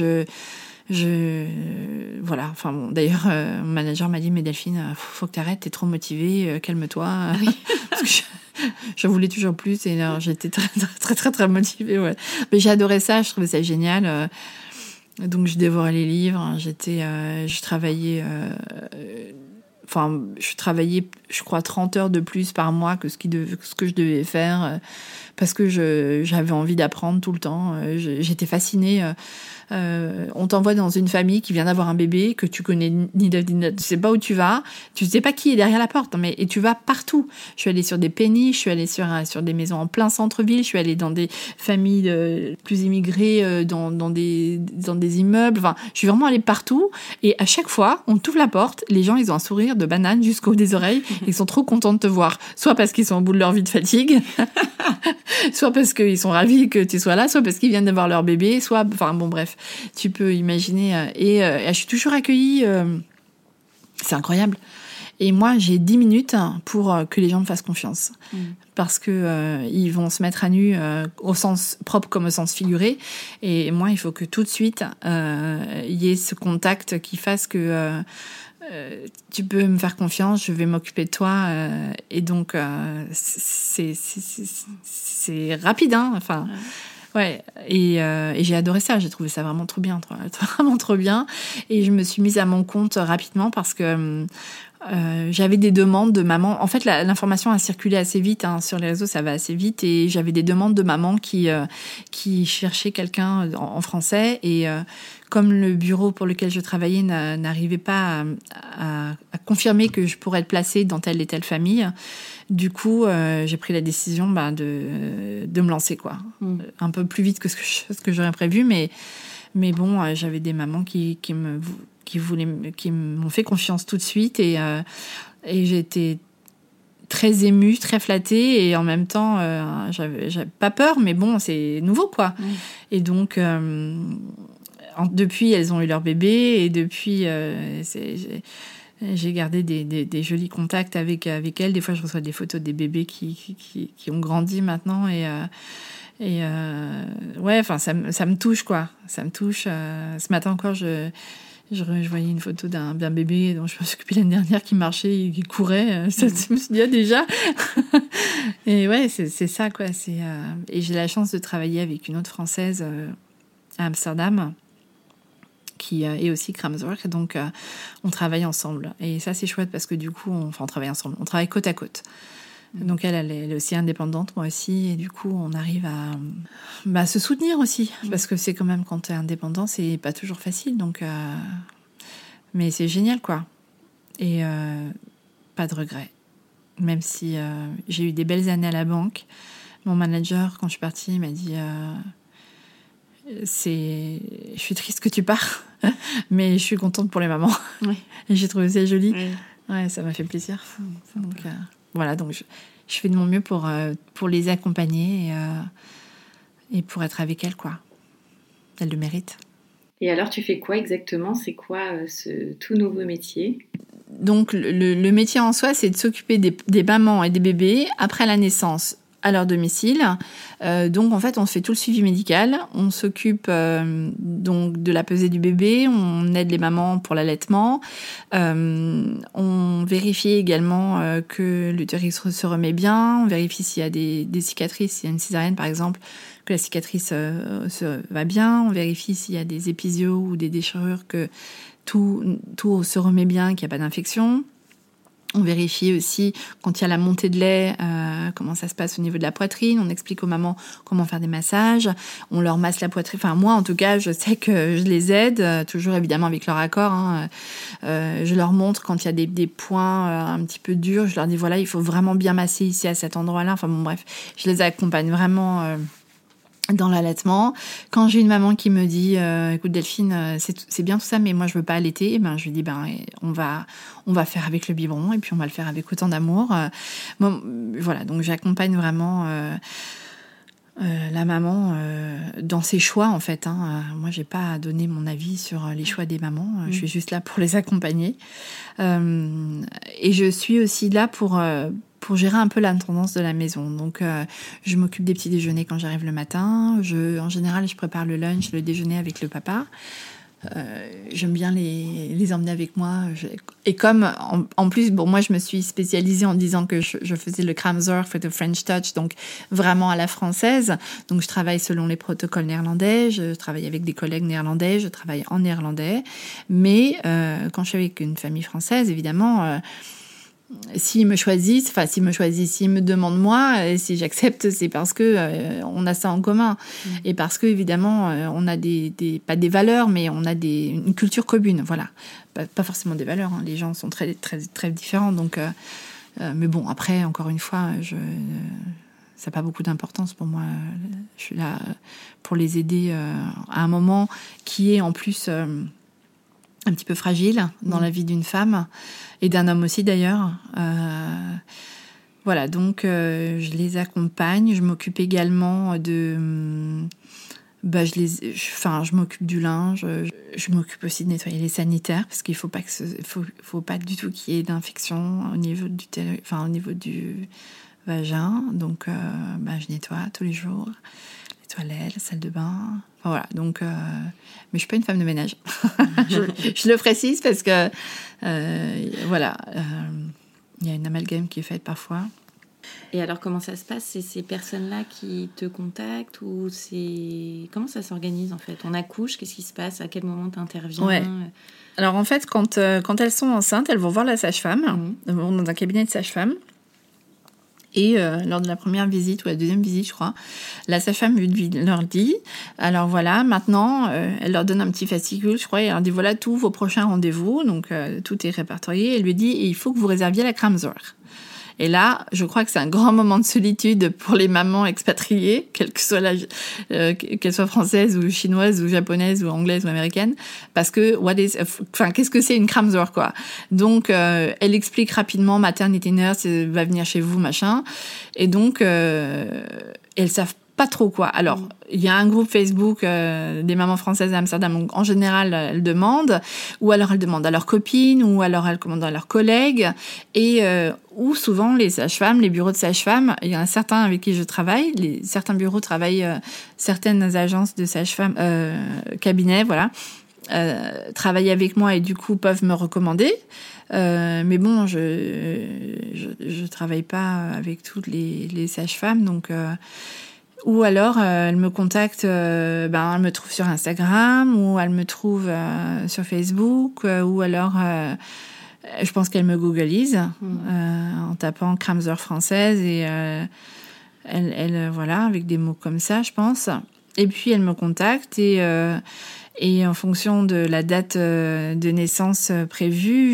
Voilà. Enfin bon. D'ailleurs, mon manager m'a dit, mais Delphine, faut que t'arrêtes. T'es trop motivée. Calme-toi. Oui. Parce que je voulais toujours plus. Et alors, j'étais très, très, très, très motivée. Ouais. Mais j'adorais ça. Je trouvais ça génial. Donc, je dévorais les livres. Je travaillais. Enfin, je travaillais, je crois, 30 heures de plus par mois que ce que je devais faire parce que j'avais envie d'apprendre tout le temps. J'étais fascinée. On t'envoie dans une famille qui vient d'avoir un bébé que tu connais ni tu sais pas où tu vas, tu sais pas qui est derrière la porte, et tu vas partout. Je suis allée sur des péniches, je suis allée sur des maisons en plein centre-ville, je suis allée dans des familles plus immigrées, dans des immeubles. Enfin, je suis vraiment allée partout. Et à chaque fois, on t'ouvre la porte, les gens, ils ont un sourire de banane jusqu'au haut des oreilles. Ils sont trop contents de te voir. Soit parce qu'ils sont au bout de leur vie de fatigue, soit parce qu'ils sont ravis que tu sois là, soit parce qu'ils viennent d'avoir leur bébé, soit, enfin bon, bref. Tu peux imaginer. Et je suis toujours accueillie. C'est incroyable. Et moi, j'ai 10 minutes pour que les gens me fassent confiance. Parce que ils vont se mettre à nu au sens propre comme au sens figuré. Et moi, il faut que tout de suite, il y ait ce contact qui fasse que tu peux me faire confiance, je vais m'occuper de toi. Et donc, c'est rapide, hein. Enfin... Ouais, et j'ai adoré ça, j'ai trouvé ça vraiment trop bien, vraiment trop bien. Et je me suis mise à mon compte rapidement parce que j'avais des demandes de maman. En fait, l'information a circulé assez vite, hein, sur les réseaux, ça va assez vite. Et j'avais des demandes de maman qui cherchait quelqu'un en français. Et comme le bureau pour lequel je travaillais n'arrivait pas à confirmer que je pourrais être placée dans telle et telle famille, du coup, j'ai pris la décision de me lancer, quoi. Un peu plus vite que ce que j'aurais prévu, mais bon, j'avais des mamans qui m'ont fait confiance tout de suite, et j'étais très émue, très flattée, et en même temps, j'avais pas peur, mais bon, c'est nouveau, quoi. Et donc, depuis, elles ont eu leur bébé, et depuis, j'ai gardé des jolis contacts avec elles. Des fois, je reçois des photos des bébés qui ont grandi maintenant, et ouais, enfin, ça me touche, quoi. Ça me touche. Ce matin encore, je voyais une photo d'un bébé dont je me suis occupée l'année dernière qui marchait et qui courait. Ça, je me suis dit, déjà. Et ouais, c'est ça, quoi. Et j'ai la chance de travailler avec une autre Française à Amsterdam, qui est aussi Kramswork, donc on travaille ensemble. Et ça, c'est chouette parce que du coup, on travaille ensemble, on travaille côte à côte. Donc elle est aussi indépendante, moi aussi, et du coup, on arrive à se soutenir aussi, parce que c'est quand même, quand t'es indépendant, c'est pas toujours facile, donc mais c'est génial, quoi. Et pas de regrets, même si j'ai eu des belles années à la banque. Mon manager, quand je suis partie, il m'a dit je suis triste que tu pars, mais je suis contente pour les mamans. Oui. Et j'ai trouvé ça joli. Oui. Ouais, ça m'a fait plaisir. Donc, voilà, donc je fais de mon mieux pour les accompagner et pour être avec elles, quoi. Elles le méritent. Et alors, tu fais quoi exactement ? C'est quoi ce tout nouveau métier ? Donc, le métier en soi, c'est de s'occuper des mamans et des bébés après la naissance, à leur domicile. Donc, en fait, on fait tout le suivi médical. On s'occupe donc de la pesée du bébé. On aide les mamans pour l'allaitement. On vérifie également que l'utérus se remet bien. On vérifie s'il y a des cicatrices. S'il y a une césarienne, par exemple, que la cicatrice va bien. On vérifie s'il y a des épisiots ou des déchirures, que tout se remet bien, qu'il n'y a pas d'infection. On vérifie aussi quand il y a la montée de lait, comment ça se passe au niveau de la poitrine. On explique aux mamans comment faire des massages. On leur masse la poitrine. Enfin, moi, en tout cas, je sais que je les aide, toujours évidemment avec leur accord. Je leur montre quand il y a des points un petit peu durs. Je leur dis, voilà, il faut vraiment bien masser ici à cet endroit-là. Enfin bon, bref, je les accompagne vraiment dans l'allaitement. Quand j'ai une maman qui me dit écoute Delphine, c'est bien tout ça, mais moi je veux pas allaiter, je lui dis on va faire avec le biberon et puis on va le faire avec autant d'amour. Bon, voilà, donc j'accompagne vraiment la maman dans ses choix en fait. Moi j'ai pas à donner mon avis sur les choix des mamans, je suis juste là pour les accompagner. Et je suis aussi là pour gérer un peu l'intendance de la maison. Donc, je m'occupe des petits déjeuners quand j'arrive le matin. En général, je prépare le lunch, le déjeuner avec le papa. J'aime bien les emmener avec moi. Et comme, en plus, moi, je me suis spécialisée en disant que je faisais le Kramzorg, the French Touch, donc vraiment à la française. Donc, je travaille selon les protocoles néerlandais. Je travaille avec des collègues néerlandais. Je travaille en néerlandais. Mais quand je suis avec une famille française, évidemment... S'ils me choisissent, s'ils me demandent moi, et si j'accepte, c'est parce que on a ça en commun. Et parce que, évidemment, on a pas des valeurs, mais on a une culture commune, voilà. Pas forcément des valeurs, les gens sont très, très, très différents. Donc, mais bon, après, encore une fois, ça n'a pas beaucoup d'importance pour moi. Je suis là pour les aider à un moment qui est en plus un petit peu fragile dans la vie d'une femme et d'un homme aussi d'ailleurs. Voilà, donc je les accompagne. Je m'occupe également je m'occupe du linge. Je m'occupe aussi de nettoyer les sanitaires parce qu'il faut pas du tout qu'il y ait d'infection au niveau du vagin. Donc, je nettoie tous les jours les toilettes, la salle de bain. Enfin, voilà, donc, mais je suis pas une femme de ménage. je le précise parce que, il y a une amalgame qui est faite parfois. Et alors, comment ça se passe ? C'est ces personnes-là qui te contactent ou comment ça s'organise en fait ? On accouche, qu'est-ce qui se passe ? À quel moment tu interviens ? Ouais. Alors en fait, quand elles sont enceintes, elles vont voir la sage-femme, elles vont dans un cabinet de sage-femme. Et lors de la première visite ou la deuxième visite, je crois, la sage-femme leur dit, alors voilà, maintenant, elle leur donne un petit fascicule, je crois, et elle leur dit, voilà tous vos prochains rendez-vous, donc tout est répertorié. Elle lui dit, il faut que vous réserviez la Kramzorg. Et là, je crois que c'est un grand moment de solitude pour les mamans expatriées, quelle que soit qu'elles soient françaises ou chinoises ou japonaises ou anglaises ou américaines, parce que qu'est-ce que c'est une Kramzorg, quoi. Donc, elle explique rapidement, maternity nurse va venir chez vous, machin. Et donc, elles savent pas trop quoi. Alors, il y a un groupe Facebook des mamans françaises à Amsterdam. Donc, en général, elles demandent, ou alors elles demandent à leurs copines, ou alors elles commandent à leurs collègues, et ou souvent les sages-femmes, les bureaux de sages-femmes. Il y en a certains avec qui je travaille. Certains bureaux travaillent, certaines agences de sages-femmes, cabinets, voilà, travaillent avec moi et du coup peuvent me recommander. Mais bon, je travaille pas avec toutes les sages-femmes, donc. Ou alors, elle me contacte, elle me trouve sur Instagram, ou elle me trouve sur Facebook, ou alors, je pense qu'elle me googlise en tapant Kramzorg française, et elle voilà, avec des mots comme ça, je pense. Et puis, elle me contacte, et en fonction de la date de naissance prévue,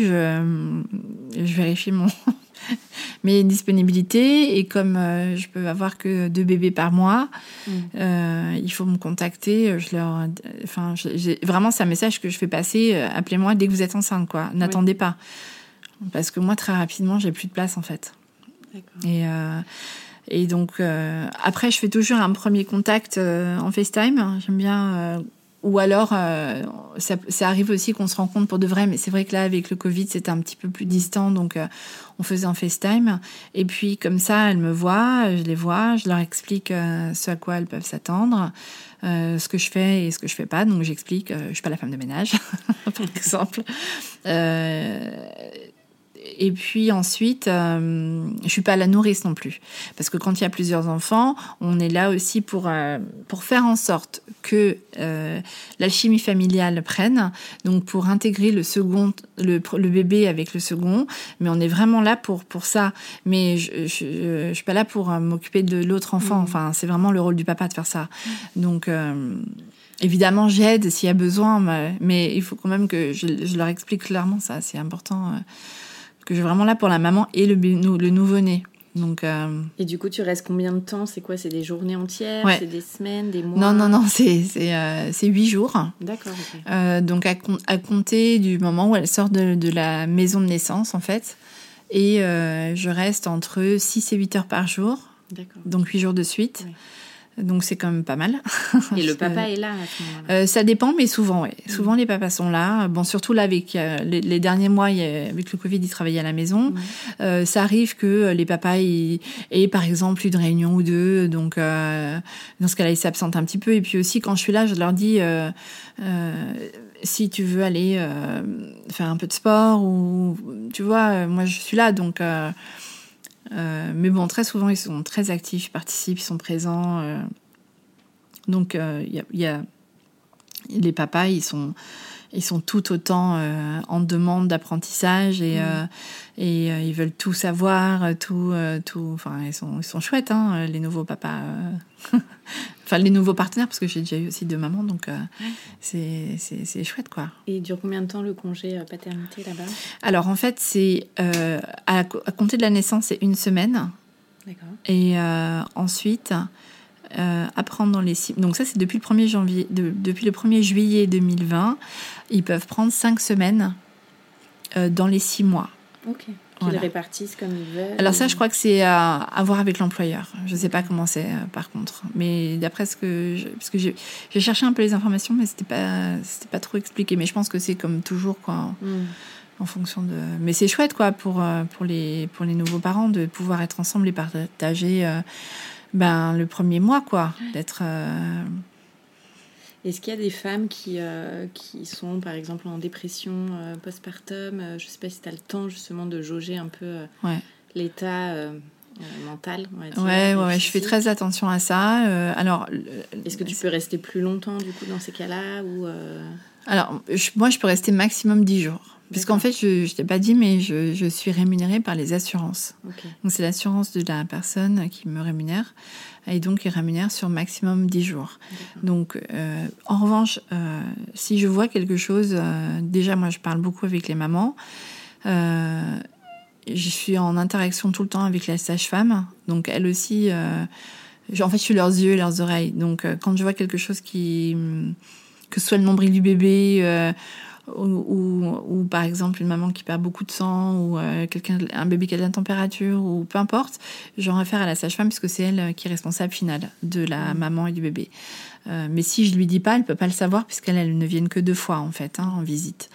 je vérifie mes disponibilités, et comme je peux avoir que 2 bébés par mois, il faut me contacter. Vraiment, c'est un message que je fais passer. Appelez-moi dès que vous êtes enceinte, quoi. N'attendez pas, parce que moi, très rapidement, j'ai plus de place en fait. D'accord. Et donc après, je fais toujours un premier contact en FaceTime. J'aime bien. Ou alors, ça arrive aussi qu'on se rencontre pour de vrai, mais c'est vrai que là, avec le Covid, c'était un petit peu plus distant, donc on faisait en FaceTime. Et puis, comme ça, elles me voient, je les vois, je leur explique ce à quoi elles peuvent s'attendre, ce que je fais et ce que je fais pas. Donc, j'explique, je suis pas la femme de ménage, par exemple. Et puis ensuite, je suis pas la nourrice non plus. Parce que quand il y a plusieurs enfants, on est là aussi pour faire en sorte que l'alchimie familiale prenne. Donc pour intégrer le second, le bébé avec le second. Mais on est vraiment là pour ça. Mais je suis pas là pour m'occuper de l'autre enfant. Enfin, c'est vraiment le rôle du papa de faire ça. Donc... évidemment, j'aide s'il y a besoin, mais il faut quand même que je leur explique clairement ça. C'est important que je suis vraiment là pour la maman et le nouveau-né. Donc, Et du coup, tu restes combien de temps ? C'est quoi ? C'est des journées entières ? Ouais. C'est des semaines, des mois ? Non, c'est 8 jours. D'accord. Okay. Donc, à compter du moment où elle sort de la maison de naissance, en fait. Et je reste entre 6 et 8 heures par jour. D'accord. Donc, 8 jours de suite. Ouais. Donc c'est quand même pas mal. Et le papa est là à ce moment-là. Ça dépend, mais souvent, ouais. Souvent les papas sont là. Bon, surtout là avec les derniers mois, avec le Covid, ils travaillaient à la maison. Ça arrive que les papas aient par exemple une réunion ou deux. Donc dans ce cas-là, ils s'absentent un petit peu. Et puis aussi quand je suis là, je leur dis si tu veux aller faire un peu de sport ou tu vois, moi je suis là donc. Mais bon, très souvent, ils sont très actifs, ils participent, ils sont présents. Donc, y a les papas, ils sont tout autant en demande d'apprentissage et ils veulent tout savoir, tout. Enfin, ils sont chouettes, hein, les nouveaux papas. Enfin, les nouveaux partenaires, parce que j'ai déjà eu aussi 2 mamans, donc c'est chouette, quoi. Et il dure combien de temps le congé paternité là-bas ? Alors, en fait, c'est à compter de la naissance, c'est 1 semaine. D'accord. Et ensuite, apprendre dans les 6... Donc ça, c'est depuis le 1er janvier, depuis le 1er juillet 2020, ils peuvent prendre 5 semaines dans les 6 mois. Ok. Qu'ils répartissent comme ils veulent. Alors ça, je crois que c'est à voir avec l'employeur. Je ne sais pas comment c'est, par contre. Mais d'après ce que... Parce que j'ai cherché un peu les informations, mais c'était pas trop expliqué. Mais je pense que c'est comme toujours, quoi. En fonction de... Mais c'est chouette, quoi, pour les nouveaux parents, de pouvoir être ensemble et partager le premier mois, quoi. D'être... Est-ce qu'il y a des femmes qui sont, par exemple, en dépression postpartum ? Je ne sais pas si tu as le temps, justement, de jauger un peu l'état mental, on va dire. Ouais, je fais très attention à ça. Alors, est-ce que tu peux rester plus longtemps, du coup, dans ces cas-là ou Alors, moi, je peux rester maximum 10 jours. Puisqu'en fait, je ne t'ai pas dit, mais je suis rémunérée par les assurances. Okay. Donc, c'est l'assurance de la personne qui me rémunère. Et donc, il rémunère sur maximum 10 jours. D'accord. Donc, en revanche, si je vois quelque chose... déjà, moi, je parle beaucoup avec les mamans. Je suis en interaction tout le temps avec la sage-femme. Donc, elle aussi... en fait, je suis leurs yeux et leurs oreilles. Donc, quand je vois quelque chose que ce soit le nombril du bébé... Ou par exemple une maman qui perd beaucoup de sang ou un bébé qui a de la température ou peu importe, j'en réfère à la sage-femme puisque c'est elle qui est responsable finale de la maman et du bébé. Mais si je lui dis pas, elle peut pas le savoir puisqu'elle ne viennent que 2 fois en fait en visite.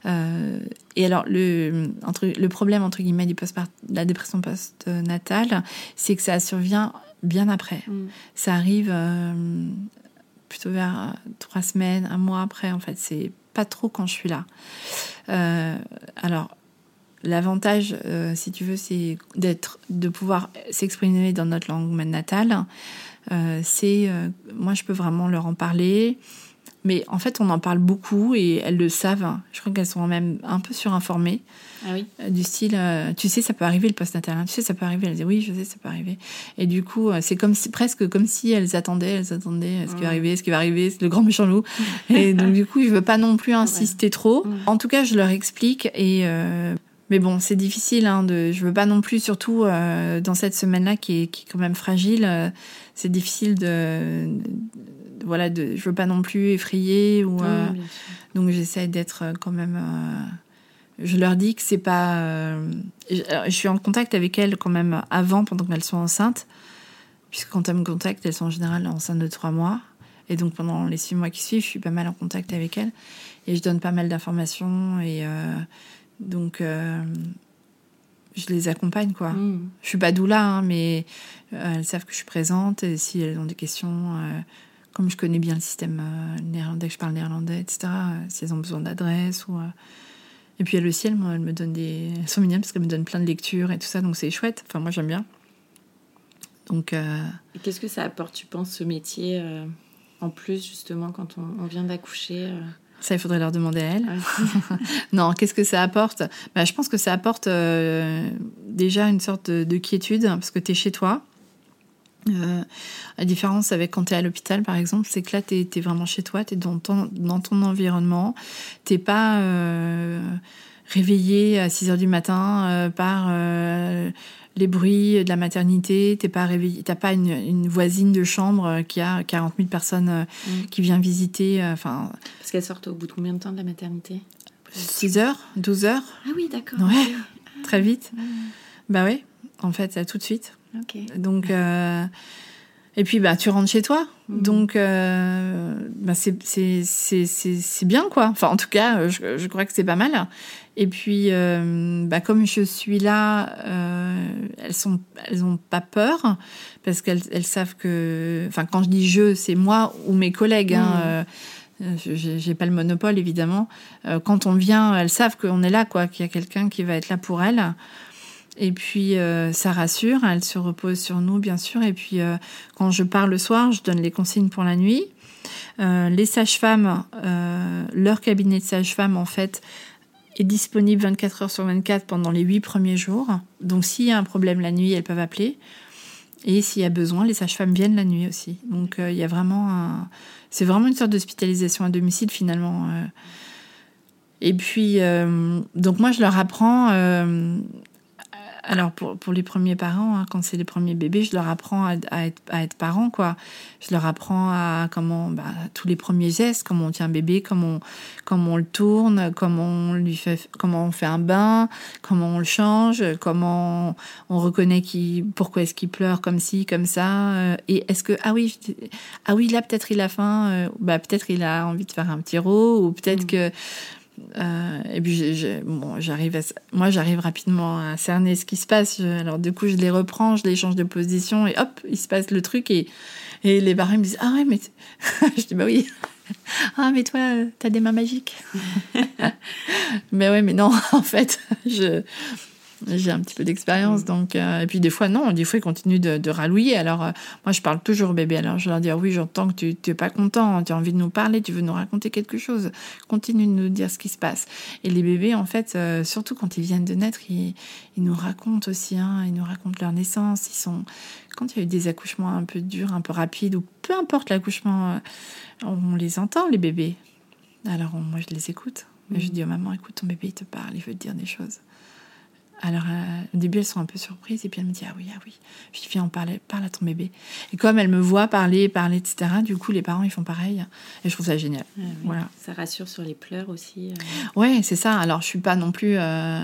Et alors le problème entre guillemets de la dépression postnatale, c'est que ça survient bien après. Ça arrive plutôt vers 3 semaines, 1 mois après en fait. C'est pas trop quand je suis là. Alors, l'avantage, si tu veux, c'est de pouvoir s'exprimer dans notre langue natale. Moi, je peux vraiment leur en parler. Mais en fait, on en parle beaucoup et elles le savent. Je crois qu'elles sont même un peu surinformées. Ah oui. Du style, tu sais, ça peut arriver le postnatal. Tu sais, ça peut arriver. Elles disent oui, je sais, ça peut arriver. Et du coup, c'est presque comme si elles attendaient ce qui va arriver, c'est le grand méchant loup. Et donc, du coup, je veux pas non plus insister trop. En tout cas, je leur explique et... Mais bon, c'est difficile. Je veux pas non plus, surtout dans cette semaine-là qui est quand même fragile. C'est difficile je veux pas non plus effrayer donc j'essaie d'être quand même. Je leur dis que c'est pas. Je suis en contact avec elles quand même avant, pendant qu'elles sont enceintes, puisque quand elles me contactent, elles sont en général enceintes de 3 mois, et donc pendant les 6 mois qui suivent, je suis pas mal en contact avec elles et je donne pas mal d'informations et donc. Je les accompagne, quoi. Je suis pas doula, mais elles savent que je suis présente et si elles ont des questions, comme je connais bien le système néerlandais, que je parle néerlandais, etc., si elles ont besoin d'adresse Et puis elle aussi, elle me donne elles sont mignonnes parce qu'elle me donne plein de lectures et tout ça, donc c'est chouette. Enfin, moi, j'aime bien. Donc, Et qu'est-ce que ça apporte, tu penses, ce métier, en plus, justement, quand on vient d'accoucher Ça, il faudrait leur demander à elle. Ouais. Non, qu'est-ce que ça apporte ? Je pense que ça apporte déjà une sorte de quiétude, parce que tu es chez toi. La différence avec quand tu es à l'hôpital, par exemple, c'est que là, tu es vraiment chez toi, tu es dans ton environnement. Tu n'es pas réveillé à 6h du matin par les bruits de la maternité. Tu n'as pas une voisine de chambre qui a 40 000 personnes qui vient visiter. Parce qu'elles sortent au bout de combien de temps de la maternité ? 6h, 12h. Ah oui, d'accord. Ouais, okay. Très vite. Bah oui, en fait, ça tout de suite. Okay. Donc, et puis tu rentres chez toi. Donc, c'est bien, quoi. Enfin, en tout cas, je crois que c'est pas mal. Et puis, comme je suis là, elles ont pas peur parce qu'elles savent que. Enfin, quand je dis je, c'est moi ou mes collègues. J'ai pas le monopole, évidemment. Quand on vient, elles savent qu'on est là, quoi, qu'il y a quelqu'un qui va être là pour elles. Et puis, ça rassure, elles se reposent sur nous, bien sûr. Et puis, quand je pars le soir, je donne les consignes pour la nuit. Les sages-femmes, leur cabinet de sages-femmes, en fait, est disponible 24 heures sur 24 pendant les 8 premiers jours. Donc, s'il y a un problème la nuit, elles peuvent appeler. Et s'il y a besoin, les sages-femmes viennent la nuit aussi. Donc, il y a vraiment c'est vraiment une sorte d'hospitalisation à domicile, finalement. Et puis, donc moi, je leur apprends... Alors, pour les premiers parents, quand c'est les premiers bébés, je leur apprends à être parents, quoi. Je leur apprends à tous les premiers gestes, comment on tient un bébé, comment on le tourne, comment on fait un bain, comment on le change, comment on reconnaît pourquoi est-ce qu'il pleure comme ci, comme ça. Et est-ce que, là, peut-être il a faim, peut-être il a envie de faire un petit rot, ou peut-être que... et puis j'arrive rapidement à cerner ce qui se passe. Alors du coup je les reprends, je les change de position et hop, il se passe le truc et les parents me disent ah ouais mais je dis bah oui ah mais toi t'as des mains magiques. Mais ouais mais non en fait j'ai un petit peu d'expérience, donc et puis des fois ils continuent de rallouer. Alors moi je parle toujours au bébé, alors je leur dis oui, j'entends que tu es pas content, tu as envie de nous parler, tu veux nous raconter quelque chose, continue de nous dire ce qui se passe. Et les bébés en fait, surtout quand ils viennent de naître, ils nous racontent aussi, ils nous racontent leur naissance. Quand il y a eu des accouchements un peu durs, un peu rapides, ou peu importe l'accouchement, on les entend les bébés. Alors moi je les écoute, et je dis aux mamans écoute, ton bébé il te parle, il veut te dire des choses. Alors, au début, elles sont un peu surprises. Et puis, elle me dit, ah oui. Je dis, viens, parle à ton bébé. Et comme elle me voit parler, etc., du coup, les parents, ils font pareil. Et je trouve ça génial. Ah, oui. Voilà. Ça rassure sur les pleurs aussi. Ouais, c'est ça. Alors, je suis pas non plus...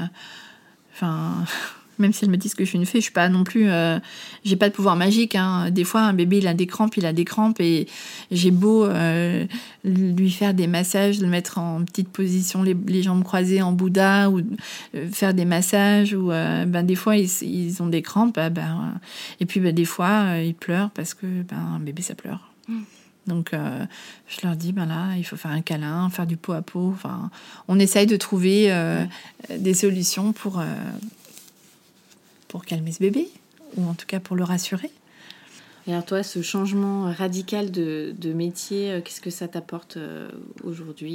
même si elles me disent que je suis une fée, je suis pas non plus... j'ai pas de pouvoir magique. Des fois, un bébé, il a des crampes. Et j'ai beau lui faire des massages, le mettre en petite position, les jambes croisées en Bouddha, ou faire des massages, ou des fois, ils ont des crampes. Et puis, des fois, ils pleurent parce que un bébé, ça pleure. Donc, je leur dis, là, il faut faire un câlin, faire du pot à pot. Enfin, on essaye de trouver des solutions pour calmer ce bébé, ou en tout cas pour le rassurer. Et alors toi, ce changement radical de métier, qu'est-ce que ça t'apporte aujourd'hui ?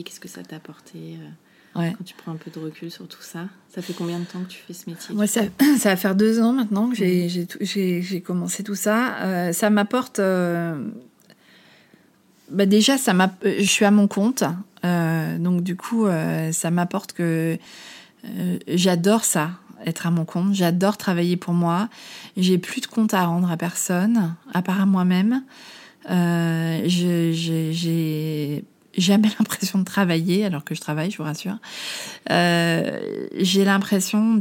Qu'est-ce que ça t'a apporté quand tu prends un peu de recul sur tout ça ? Ça fait combien de temps que tu fais ce métier ? Moi, ça va faire 2 ans maintenant que j'ai commencé tout ça. Ça m'apporte... déjà, je suis à mon compte. Donc du coup, ça m'apporte que j'adore ça. Être à mon compte, j'adore travailler pour moi, j'ai plus de compte à rendre à personne, à part à moi-même. J'ai jamais l'impression de travailler, alors que je travaille, je vous rassure. J'ai l'impression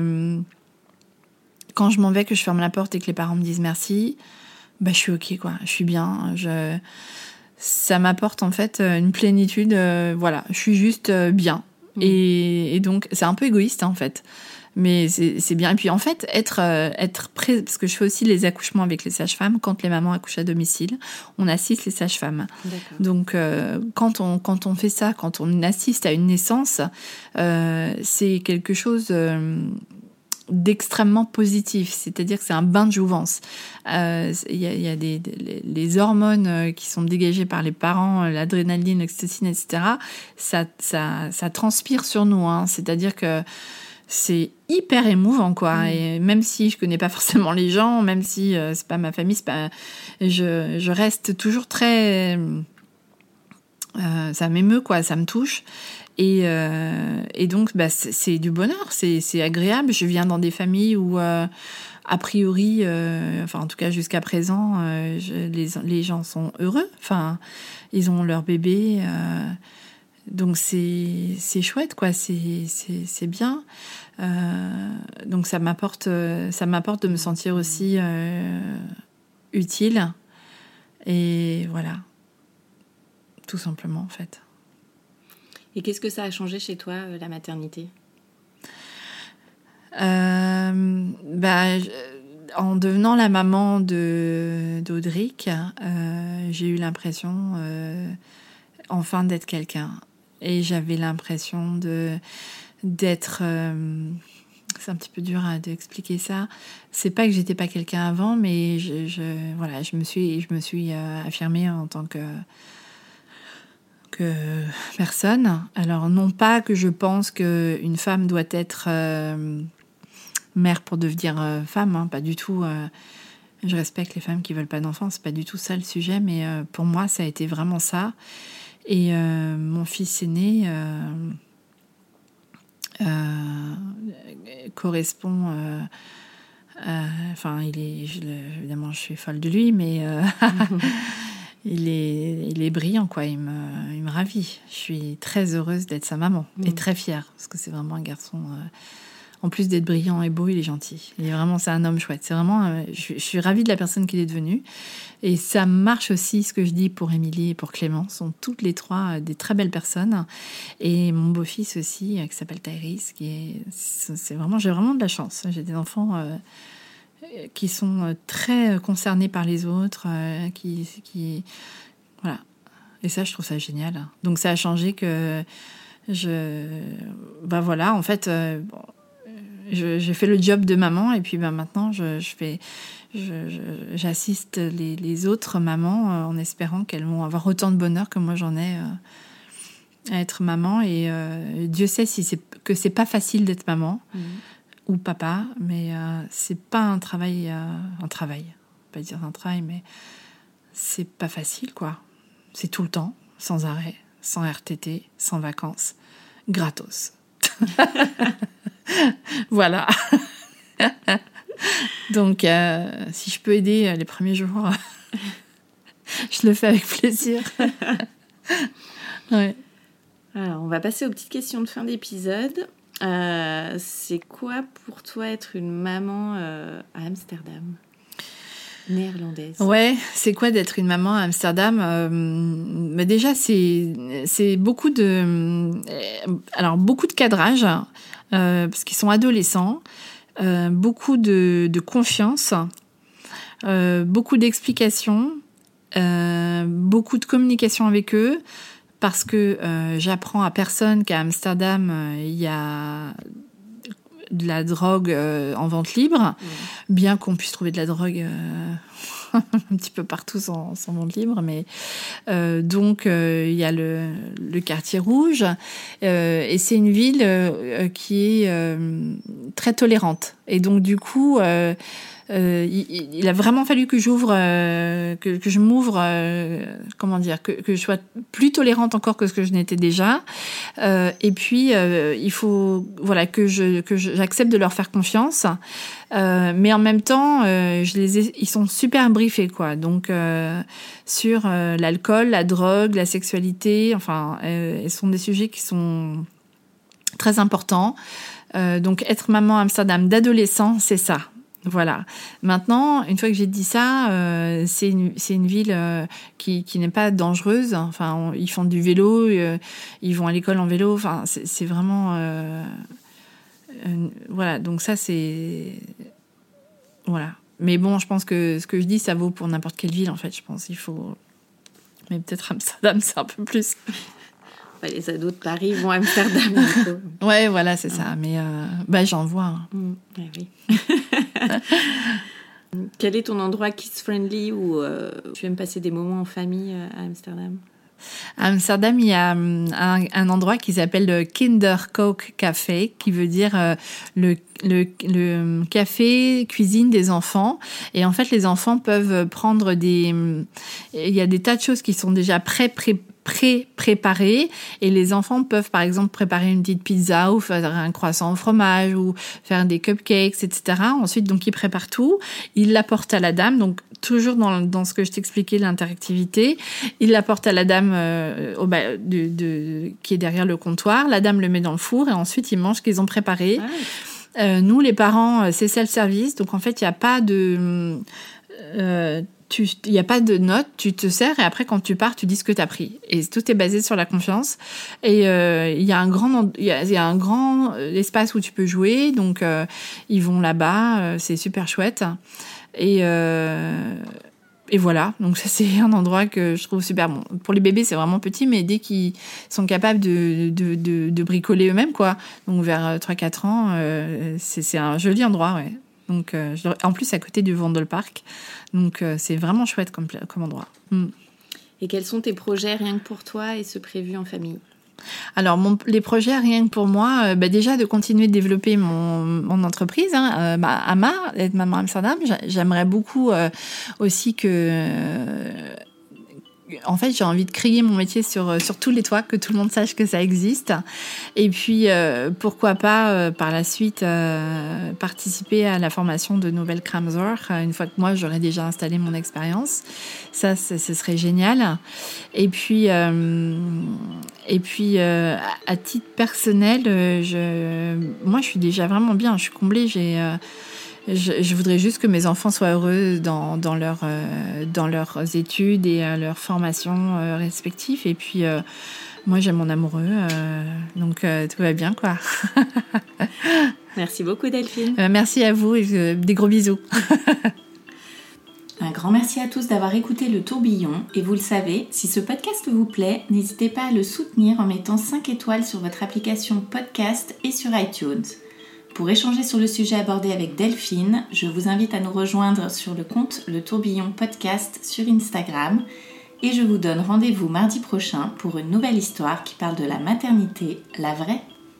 quand je m'en vais, que je ferme la porte et que les parents me disent merci, je suis ok, quoi, je suis bien, ça m'apporte en fait une plénitude, je suis juste bien. Et donc, c'est un peu égoïste, en fait. Mais c'est bien. Et puis, en fait, être prêt, parce que je fais aussi les accouchements avec les sages-femmes. Quand les mamans accouchent à domicile, on assiste les sages-femmes. D'accord. Donc, quand on fait ça, quand on assiste à une naissance, c'est quelque chose d'extrêmement positif. C'est-à-dire que c'est un bain de jouvence. Il y a les hormones qui sont dégagées par les parents, l'adrénaline, l'oxytocine, etc. Ça transpire sur nous. C'est-à-dire que c'est hyper émouvant, quoi. Et même si je connais pas forcément les gens, même si c'est pas ma famille, je reste toujours très... ça m'émeut, quoi, ça me touche. Et donc, c'est du bonheur, c'est agréable. Je viens dans des familles où, a priori, en tout cas jusqu'à présent, les gens sont heureux. Enfin, ils ont leur bébé... donc c'est chouette, quoi. C'est bien. Donc ça m'apporte de me sentir aussi utile. Et voilà, tout simplement, en fait. Et qu'est-ce que ça a changé chez toi, la maternité ? En devenant la maman d'Audric, j'ai eu l'impression enfin d'être quelqu'un. Et j'avais l'impression d'être... c'est un petit peu dur d'expliquer ça. C'est pas que j'étais pas quelqu'un avant, mais je me suis affirmée en tant que personne. Alors, non pas que je pense qu'une femme doit être mère pour devenir femme, pas du tout. Je respecte les femmes qui veulent pas d'enfants, c'est pas du tout ça le sujet, mais pour moi, ça a été vraiment ça. Et mon fils aîné correspond... évidemment, je suis folle de lui, mais il est brillant, quoi. Il me ravit. Je suis très heureuse d'être sa maman et très fière, parce que c'est vraiment un garçon... en plus d'être brillant et beau, il est gentil. C'est un homme chouette. C'est vraiment... je suis ravie de la personne qu'il est devenu. Et ça marche aussi, ce que je dis pour Émilie et pour Clément. Sont toutes les trois des très belles personnes. Et mon beau-fils aussi, qui s'appelle Tyrese, c'est vraiment... J'ai vraiment de la chance. J'ai des enfants qui sont très concernés par les autres, qui... Voilà. Et ça, je trouve ça génial. Donc, ça a changé que... en fait... j'ai fait le job de maman et puis maintenant j'assiste les autres mamans en espérant qu'elles vont avoir autant de bonheur que moi j'en ai à être maman. Et Dieu sait que c'est pas facile d'être maman ou papa, mais c'est pas un travail, pas dire un travail, mais c'est pas facile, quoi. C'est tout le temps, sans arrêt, sans RTT, sans vacances, gratos. Voilà. Donc, si je peux aider les premiers jours, je le fais avec plaisir. Ouais. Alors, on va passer aux petites questions de fin d'épisode. C'est quoi pour toi être une maman à Amsterdam ? Néerlandaise. Ouais, c'est quoi d'être une maman à Amsterdam ? Mais déjà, c'est beaucoup de cadrage, parce qu'ils sont adolescents, beaucoup de confiance, beaucoup d'explications, beaucoup de communication avec eux, parce que j'apprends à personne qu'à Amsterdam, il y a de la drogue en vente libre, bien qu'on puisse trouver de la drogue un petit peu partout sans vente libre, mais donc il y a le quartier rouge, et c'est une ville qui est très tolérante, et donc du coup il a vraiment fallu que j'ouvre, que je m'ouvre, que je sois plus tolérante encore que ce que je n'étais déjà. Et puis il faut que j'accepte de leur faire confiance. Mais en même temps, ils sont super briefés, quoi. Donc sur l'alcool, la drogue, la sexualité, ce sont des sujets qui sont très importants. Donc être maman à Amsterdam d'adolescent, c'est ça. Voilà. Maintenant, une fois que j'ai dit ça, c'est une ville qui n'est pas dangereuse. Enfin, ils font du vélo, ils vont à l'école en vélo. Enfin, c'est vraiment... voilà, donc ça, c'est... Voilà. Mais bon, je pense que ce que je dis, ça vaut pour n'importe quelle ville, en fait. Je pense qu'il faut... Mais peut-être Amsterdam, c'est un peu plus... Les ados de Paris vont à Amsterdam. Ouais, voilà, c'est ça. Mais j'en vois. Ouais, oui. Quel est ton endroit kids-friendly où tu aimes passer des moments en famille à Amsterdam ? À Amsterdam, il y a un endroit qui s'appelle le Kinderkook Café, qui veut dire le café cuisine des enfants. Et en fait, les enfants peuvent prendre il y a des tas de choses qui sont déjà pré-préparées, et les enfants peuvent par exemple préparer une petite pizza ou faire un croissant au fromage ou faire des cupcakes, etc. Ensuite, donc, ils préparent tout, ils l'apportent à la dame, donc toujours dans ce que je t'expliquais, l'interactivité. Ils l'apportent à la dame qui est derrière le comptoir, la dame le met dans le four et ensuite ils mangent ce qu'ils ont préparé. Nous, les parents, c'est self-service, donc en fait, il n'y a pas de... il n'y a pas de notes, tu te sers et après quand tu pars, tu dis ce que tu as pris. Et tout est basé sur la confiance. Et il y a un grand espace où tu peux jouer, donc ils vont là-bas, c'est super chouette. Et voilà, donc ça c'est un endroit que je trouve super bon. Pour les bébés, c'est vraiment petit, mais dès qu'ils sont capables de bricoler eux-mêmes, quoi. Donc vers 3-4 ans, c'est un joli endroit, ouais. Donc, en plus, à côté du Vondelpark. Donc, c'est vraiment chouette comme endroit. Et quels sont tes projets rien que pour toi et ceux prévus en famille ? Alors, les projets rien que pour moi, déjà de continuer de développer mon entreprise, Ama, être maman Amsterdam. J'aimerais beaucoup aussi que... En fait, j'ai envie de crier mon métier sur tous les toits, que tout le monde sache que ça existe. Et puis, pourquoi pas, par la suite, participer à la formation de Nobel Kramzor, une fois que moi, j'aurais déjà installé mon expérience. Ça, ce serait génial. Et puis, à titre personnel, moi, je suis déjà vraiment bien. Je suis comblée. Je voudrais juste que mes enfants soient heureux dans leurs études et leurs formations respectives. Et puis, moi, j'ai mon amoureux, donc tout va bien, quoi. Merci beaucoup, Delphine. Merci à vous et des gros bisous. Un grand merci à tous d'avoir écouté Le Tourbillon. Et vous le savez, si ce podcast vous plaît, n'hésitez pas à le soutenir en mettant 5 étoiles sur votre application podcast et sur iTunes. Pour échanger sur le sujet abordé avec Delphine, je vous invite à nous rejoindre sur le compte Le Tourbillon Podcast sur Instagram et je vous donne rendez-vous mardi prochain pour une nouvelle histoire qui parle de la maternité, la vraie.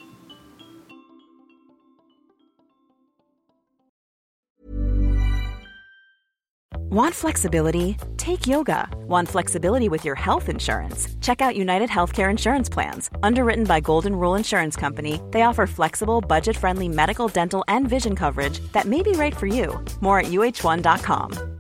Want flexibility? Take yoga. Want flexibility with your health insurance? Check out United Healthcare Insurance Plans. Underwritten by Golden Rule Insurance Company, they offer flexible, budget-friendly medical, dental, and vision coverage that may be right for you. More at uh1.com.